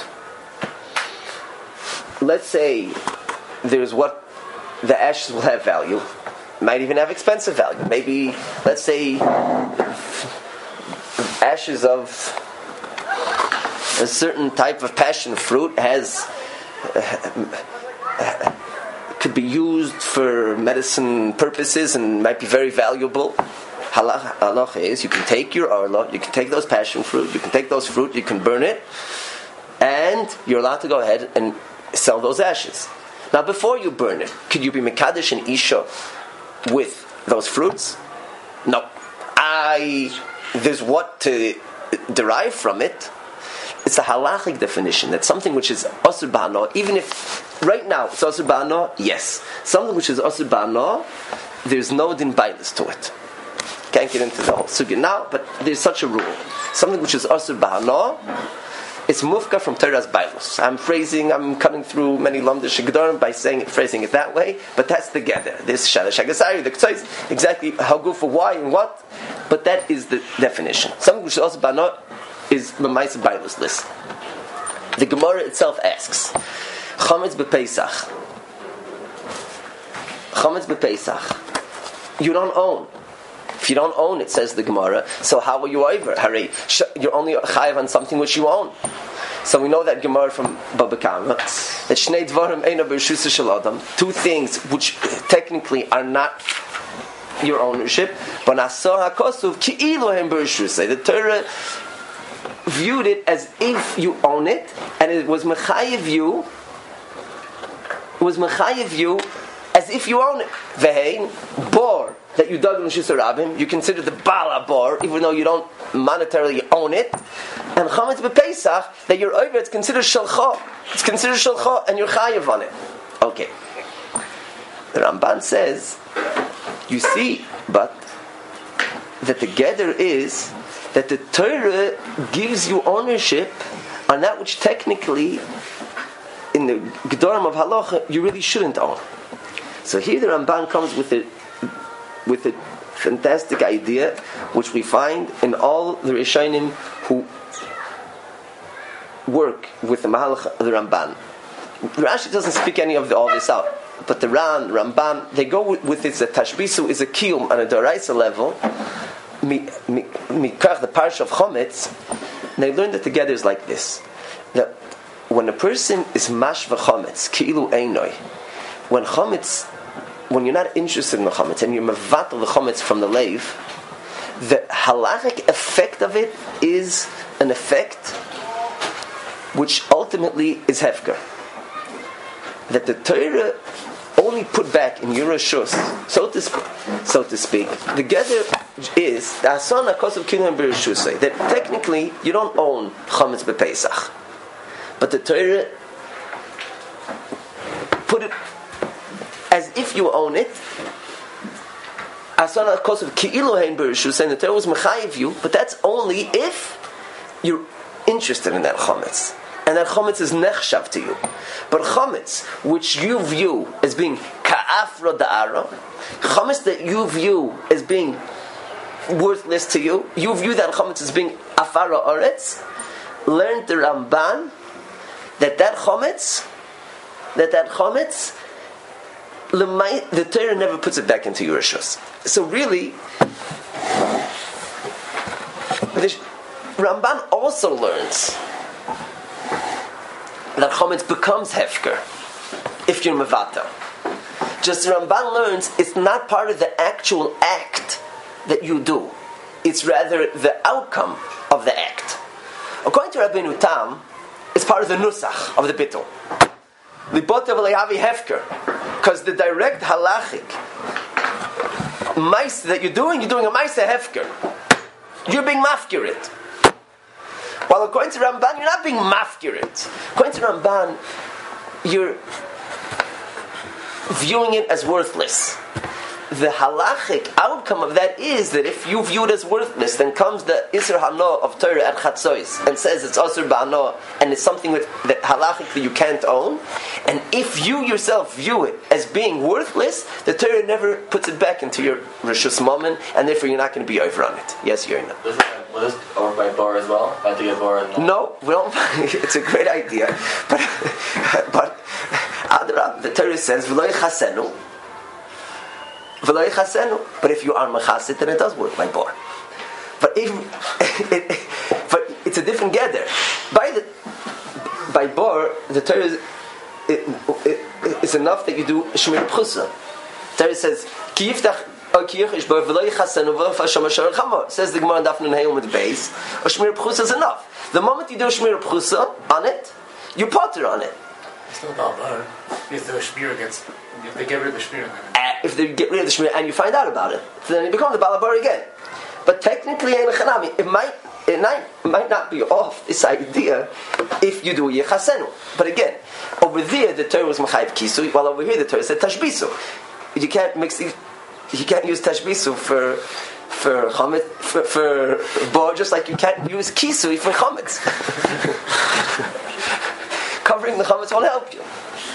let's say there's what the ashes will have value, might even have expensive value. Maybe, let's say, ashes of a certain type of passion fruit has uh, could be used for medicine purposes and might be very valuable. Halacha is you can take your orla, you can take those passion fruit, you can take those fruit, you can burn it, and you're allowed to go ahead and sell those ashes. Now, before you burn it, could you be mekadesh and isha with those fruits? No. I there's what to derive from it. It's a halachic definition that something which is asur b'hano, even if right now it's asur b'hano, yes. Something which is asur b'hano, there's no din bailis to it. Can't get into the whole sugya now, but there's such a rule. Something which is asur b'hano, it's mufka from Torah's bailos. I'm phrasing, I'm cutting through many lamdish gedorim by saying it, phrasing it that way, but that's together. This shalash hagasari, the ktsois, exactly how good for why and what, but that is the definition. Something which is asur b'hano is Mamaisa Bailos list. The Gemara itself asks, Chometz b'Pesach. Chometz b'Pesach. You don't own. If you don't own it, says the Gemara, so how are you over? Hurry, you're only chayav on something which you own. So we know that Gemara from Baba Kama, that Shnei Dvarim Eina B'Reshus Shel Adam, two things which technically are not your ownership, but Nasor HaKosuv Ki'ilu Hem B'Reshus. The Torah viewed it as if you own it, and it was mechayev you. It was mechayev you as if you own it. Vehein bor that you dug in Reshus Rabim, you consider the bala bor, even though you don't monetarily own it. And Chometz b'Pesach that you're over, it's considered shalcha. It's considered shalcha, and you're chayev on it. Okay. The Ramban says, you see, but that the gather is that the Torah gives you ownership on that which technically, in the Gedorim of Halacha, you really shouldn't own. So here the Ramban comes with a, with a fantastic idea, which we find in all the Rishonim who work with the Mahalach of the Ramban. Rashi doesn't speak any of the, all this out, but the Ran, Ramban, they go with, with it that Tashbisu is a kiyum on a Doraisa level. Mikach, the parsha of Chometz, they learn that together is like this: that when a person is mashva Chometz, ki'ilu einoi, when Chometz, when you're not interested in the Chometz and you're mevatel the Chometz from the leiv, the halachic effect of it is an effect which ultimately is hefker. That the Torah only put back in your reshus, so to sp- so to speak. The gather is the asana kos of kinyan b'reshusay, that technically you don't own Chometz b'Pesach, but the Torah put it as if you own it. Asana kos of ki'ilu hein b'reshusay, and the Torah was mechayiv you, but that's only if you're interested in that Chometz. And that Chometz is nechshav to you. But Chometz, which you view as being ka'afra da'ara, Chometz that you view as being worthless to you, you view that Chometz as being afara oretz, learn the Ramban that that Chometz, that that Chometz, the Torah never puts it back into your reshus. So really, the Ramban also learns that chometz becomes hefker if you're mevatel. Just the Ramban learns it's not part of the actual act that you do. It's rather the outcome of the act. According to Rabbeinu Tam, it's part of the nusach of the bittul. Libotav lehavi hefker, because the direct halachic mice that you're doing, you're doing a mice hefker. You're being mafkirit. While according to Ramban, you're not being mafkirit. According to Ramban, you're viewing it as worthless. The halachic outcome of that is that if you view it as worthless, then comes the Isser Hano of Torah at Chatzois and says it's Asur Ba'ano and it's something that, that halachic that you can't own. And if you yourself view it as being worthless, the Torah never puts it back into your Rishus Mammon, and therefore you're not going to be over on it. Yes, you're not. Will this work by bar as well? I have to get bar and no, we don't. It's a great idea, but but Adrab, the Torah says V'lo yichasenu. V'lo yichasenu. But if you are mechasit, then it does work by bar. But if it, but it's a different gather. By the by bar, the Torah is, it, it, it's enough that you do shmir pchusa. The Torah says Ki yiftach. Says the Gemara in Daf Nun Hey Amud Beis, a shmir pchusa is enough. The moment you do a shmir pchusa on it, you potter on it. It's still not bar. If the shmir against, if they get rid of the shmir, uh, if they get rid of the shmir and you find out about it, then you become the balabar again. But technically, it might it might it might not be off this idea if you do yechasenu. But again, over there the Torah was machayv kisu, while over here the Torah said tashbisu. You can't mix these. You can't use tashbisu for for chametz for, for bar, just like you can't use kisui for chametz. Covering the chametz won't help you.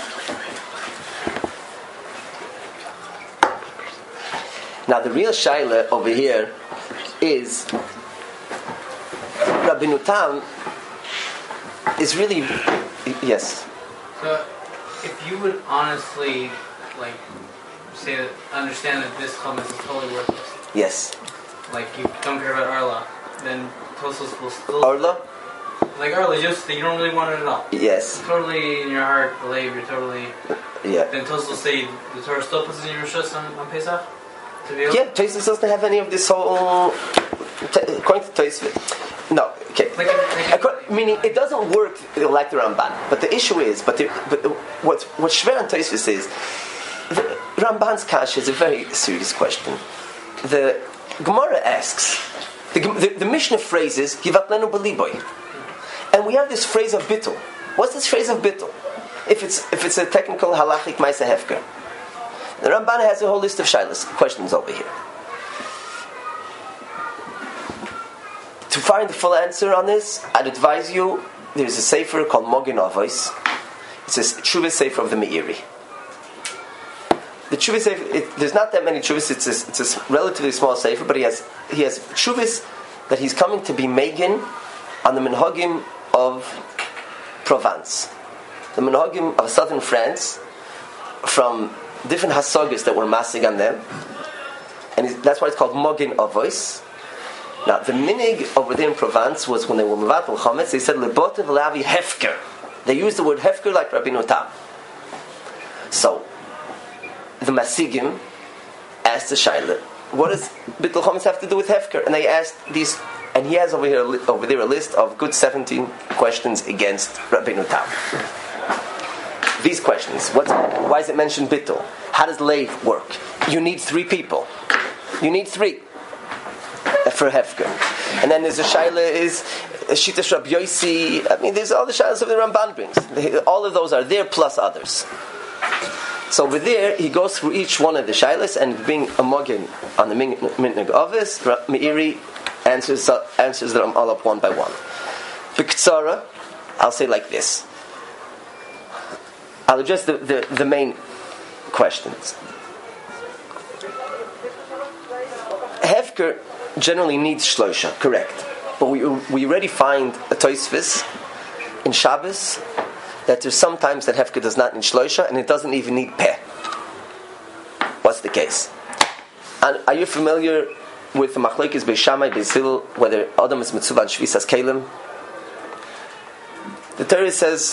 Now the real shaila over here is Rabbeinu Tam is really yes. So, if you would honestly like. Say that, understand that this chametz is totally worthless. Yes. Like you don't care about Arla, then Tosos will still. Arla? Like Arla, just that you don't really want it at all. Yes. Totally in your heart, believe you're totally. Yeah. Then Tosos will say the Torah still puts it in your rishus on, on Pesach. To be able? Yeah, Tosfos doesn't have any of this whole. According to Tosfos, no. Okay. Like, like, According, meaning it doesn't work like the Ramban. But the issue is, but the, but what what Shver and Tosfos is. The Ramban's kash is a very serious question. The Gemara asks, the, the, the Mishnah phrases "Yivatlenu b'liboy," and we have this phrase of bittul. What's this phrase of bittul? If it's if it's a technical halachic ma'aseh hefker, the Ramban has a whole list of shaylas questions over here. To find the full answer on this, I'd advise you. There's a sefer called Mogen Avos. It's a Tshuvah sefer of the Meiri. The Tshuvah sefer, it, there's not that many Tshuvahs. It's a, it's a relatively small sefer, but he has he has Tshuvahs that he's coming to be Megan on the Minhagim of Provence, the Minhagim of southern France, from different hasagas that were massing on them, and that's why it's called Mogen Avos. Now the minig over there in Provence was when they were mevatel chametz, they said lebotev lavi hefker. They used the word hefker like Rabbeinu Tam. So the Masigim asked the Shaila, what does Bittul Chametz have to do with Hefker? And they asked these, and he has over here over there a list of good seventeen questions against Rabbeinu Tam. These questions: what? Why is it mentioned Bittul? How does Leiv work? You need three people. You need three for Hefker. And then there's a Shaila is Shitash Rab Yosi. I mean, there's all the Shailas of the Ramban brings. All of those are there plus others. So over there, he goes through each one of the shaylas, and being a mogin on the Minhag Avos, Meiri answers answers them all up one by one. B'ktsara, I'll say like this. I'll address the, the, the main questions. Hefker generally needs shloisha, correct. But we we already find a Tosfos in Shabbos that there's sometimes that Hefker does not need shloisha, and it doesn't even need peh. What's the case? And are you familiar with the machlokes Beis Shammai, Beis Hillel, whether Adam is mitzvah and shvisas kelim? The Torah says,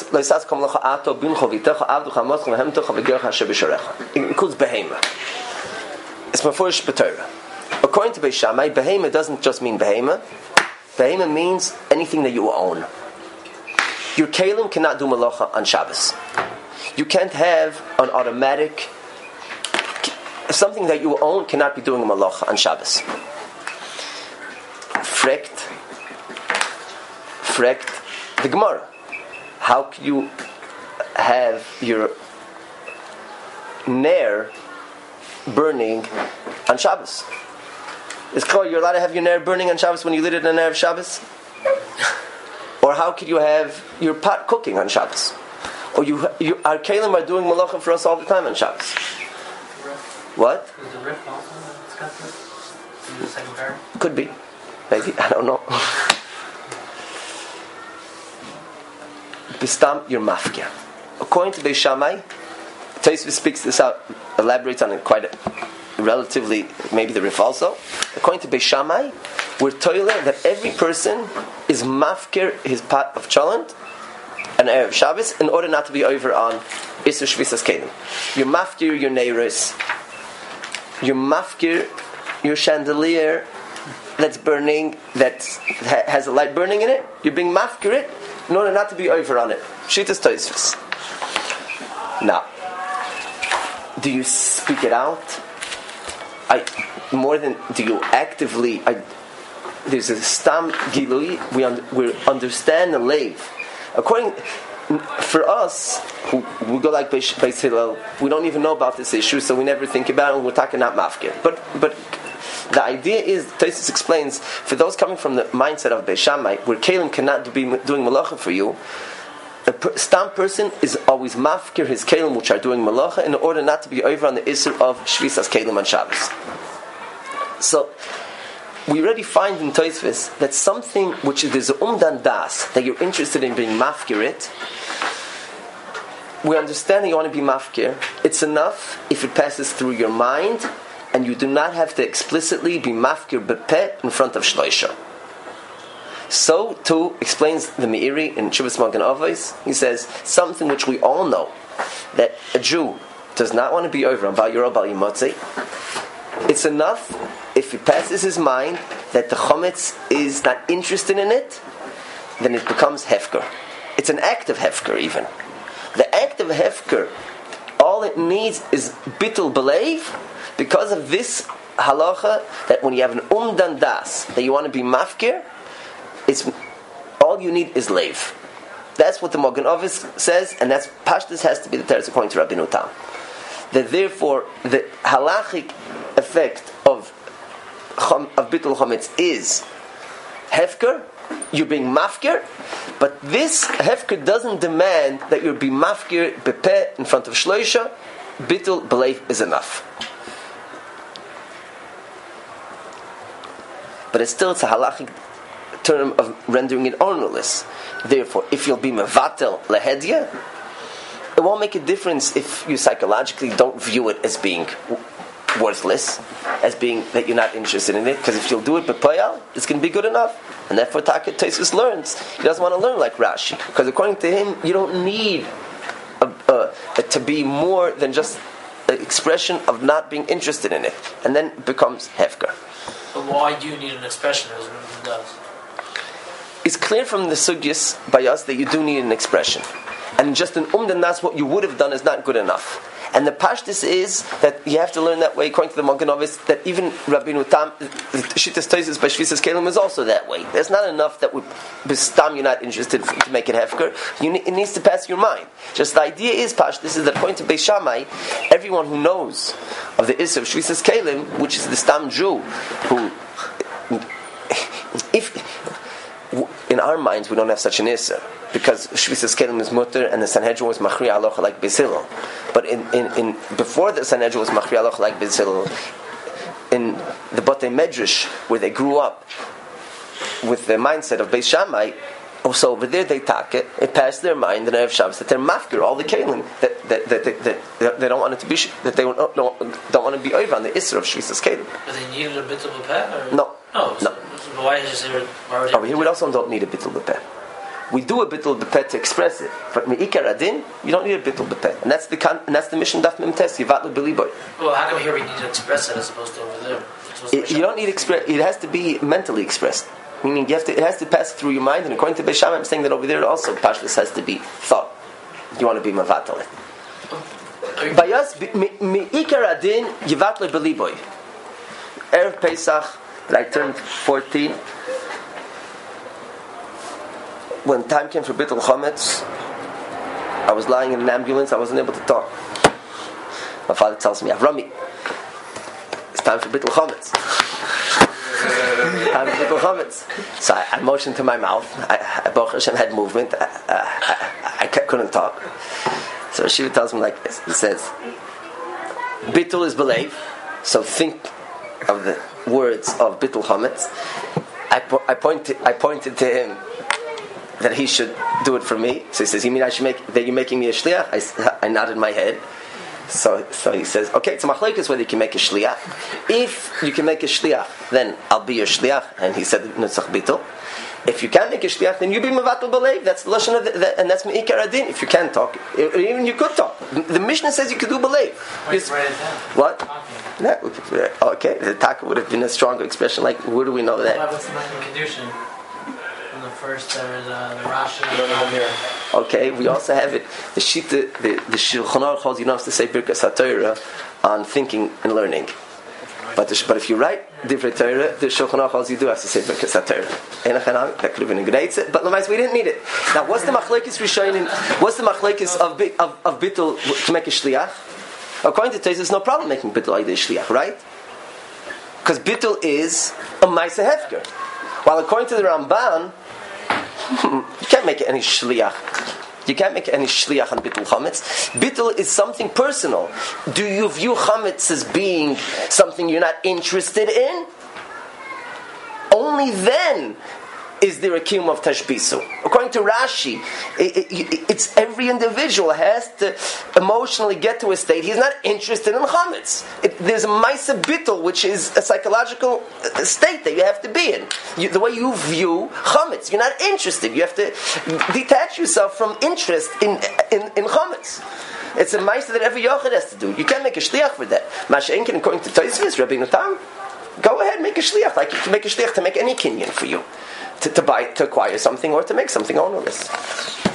it includes behema. It's mafurish b'Torah. According to Beis Shammai, behema doesn't just mean behema. Behema means anything that you own. Your kelim cannot do malacha on Shabbos. You can't have an automatic, something that you own cannot be doing a malacha on Shabbos. Frekt, frekt, the Gemara. How can you have your ner burning on Shabbos? Is you're allowed to have your ner burning on Shabbos when you lit it on Erev Shabbos? Or how could you have your pot cooking on Shabbos? Or you, you our kelim are doing malacha for us all the time on Shabbos. What? Is the riff also discussed in the second paragraph? Could be. Maybe. I don't know. Bistam, you're mafkir. According to Beis Shammai, Tosfos speaks this out, elaborates on it quite a, relatively, maybe the riff also. According to Beis Shammai, we're toilet that every person is mafkir his pot of cholent and Erev Shabbos in order not to be over on Isser Shvisas Kelim. You're mafkir your neiros. You're mafkir your chandelier that's burning, that has a light burning in it. You're being mafkir it in order not to be over on it. Shitas Tosfos. Now, do you speak it out? I more than do you actively? I, there's a stam gilui. We un, we understand the lave. According for us, who we go like Beis Hillel, we don't even know about this issue, so we never think about it. And we're talking not mafkir, but but. The idea is, Tosfos explains, for those coming from the mindset of Beis Shammai, where kelim cannot be doing malacha for you, a per, stam person is always mafkir his kelim which are doing malacha in order not to be over on the isser of shvisas kelim on Shabbos. So, we already find in Tosfos that something which is umdan das, that you're interested in being mafkir it, we understand that you want to be mafkir. It's enough if it passes through your mind, and you do not have to explicitly be mafkir bepeh in front of shloisha. So too explains the Meiri in Shuvas Magen Avos. He says something which we all know, that a Jew does not want to be over on Bal Yiro Bal Yimotzi. It's enough if it passes his mind that the chometz is not interested in it, then it becomes hefker. It's an act of hefker even. The act of hefker, all it needs is bittul belev. Because of this halacha, that when you have an umdan das, that you want to be mafkir, it's all you need is leiv. That's what the Magen Avos says, and that's pashtus has to be the teretz according to Rabbeinu Tam. That therefore the halachic effect of of bittul chometz is hefker, you're being mafkir, but this hefker doesn't demand that you be mafkir bepeh in front of shloisha. Bittul belev is enough. But it's still it's a halachic term of rendering it ownerless. Therefore, if you'll be mevatel lehedya, it won't make a difference if you psychologically don't view it as being worthless, as being that you're not interested in it. Because if you'll do it b'poyal, it's going to be good enough. And therefore, Taket Tosfos learns. He doesn't want to learn like Rashi, because according to him, you don't need a, a, a, to be more than just an expression of not being interested in it, and then it becomes hefker. But why do you need an expression as it does? It's clear from the sugyas by us that you do need an expression. And just an umdan das, what you would have done is not good enough. And the pashtus is that you have to learn that way, according to the Magen Avos, that even Rabbeinu Tam, Shitas Tosfos by Shvisas Kelim is also that way. There's not enough that would, bestam you're not interested to make it hefker. You, it needs to pass your mind. Just the idea is, pashtus is that according to Beis Shammai, everyone who knows of the Isser of Shvisas Kelim, which is the stam Jew, who, if, in our minds, we don't have such an Isser, because Shvisas Kelim is mutter and the Sanhedrin was machri aloch like Beis Hillel. But in, in, in before the Sanhedrin was machri aloch like Beis Hillel, in the Batei Medrash, where they grew up with the mindset of Beis Shammai, so over there they take it, it passed their mind in Erev Shabbos that they're mafkir all the kelim, that that, that, that, that, that they don't want it to be, that they don't, don't, don't want to be over on the Isser of Shvisas Kelim. But they needed a bit of a peh? No. No. No. So why is it? Why would Over here we also don't need a bittul b'peh. we do a bittul bepet to express it. But me'ikar adin, you don't need a bittul bepet. And that's the con- and that's the mission daf mem tes, yivatlu b'liboy. Well, how come here we need to express it as opposed to over there? It, you don't need express. It has to be mentally expressed. Meaning, you have to. It has to pass through your mind. And according to Beis Shammai, I'm saying that over there also, pashtus has to be thought. You want to be mavatal. By us, me'ikar adin yivatlu b'liboy. Erev Pesach, that I turned fourteen. When time came for Bittul Chometz, I was lying in an ambulance. I wasn't able to talk. My father tells me, "Avrami, it's time for Bittul Chometz." time for Bittul Chometz. So I, I motioned to my mouth. I, I Baruch Hashem had movement. I, I, I, I couldn't talk. So Shiva tells me like this. He says, "Bittul is believe." So think of the words of Bittul Chometz. I, po- I pointed. I pointed to him that he should do it for me. So he says, "You mean I should make that? You're making me a shliach?" I, I nodded my head. So, so he says, "Okay, it's a machlokes whether you can make a shliach. If you can make a shliach, then I'll be your shliach." And he said, "Nutzach bittul." If you can't make a shliach, then you be mevatel b'leiv. That's the lashon of the, the, and that's meikar adin. If you can't talk, even you could talk. The Mishnah says you could do b'leiv. Wait, write it down. What? No, okay, the taka would have been a stronger expression. Like, where do we know that? What's the Kedushin? From the first, there's uh, the Rashi. Okay, we also have it. The Shita, the the Shulchan Aruch holds you don't have to say Birkas HaTorah on thinking and learning. But the, but if you write Divrei Torah, the Shulchan Aruch holds you do have to say Birkas HaTorah. That could have been a great, but Lamais, we didn't need it. Now, what's the machlekes rishonim? What's the machlekes of of of bittul to make a shliach? According to Tosfos, there's no problem making bittul like a shliach, right? Because bittul is a ma'aseh hefker. While according to the Ramban, you can't make any shliach. You can't make any shliach on bittul chametz. Bittul is something personal. Do you view chametz as being something you're not interested in? Only then is there a kiyum of tashbisu. According to Rashi, it, it, it's every individual has to emotionally get to a state he's not interested in chametz. It, there's a ma'aseh bittul, which is a psychological state that you have to be in. You, the way you view chametz, you're not interested. You have to detach yourself from interest in in, in chametz. It's a ma'aseh that every yochid has to do. You can't make a shliach for that. Masha'enkin, according to Tosfos, Rabbi Natan, go ahead, make a shliach. Like you can make a shliach to make any kinyan for you. To, to buy, to acquire something, or to make something ownerless.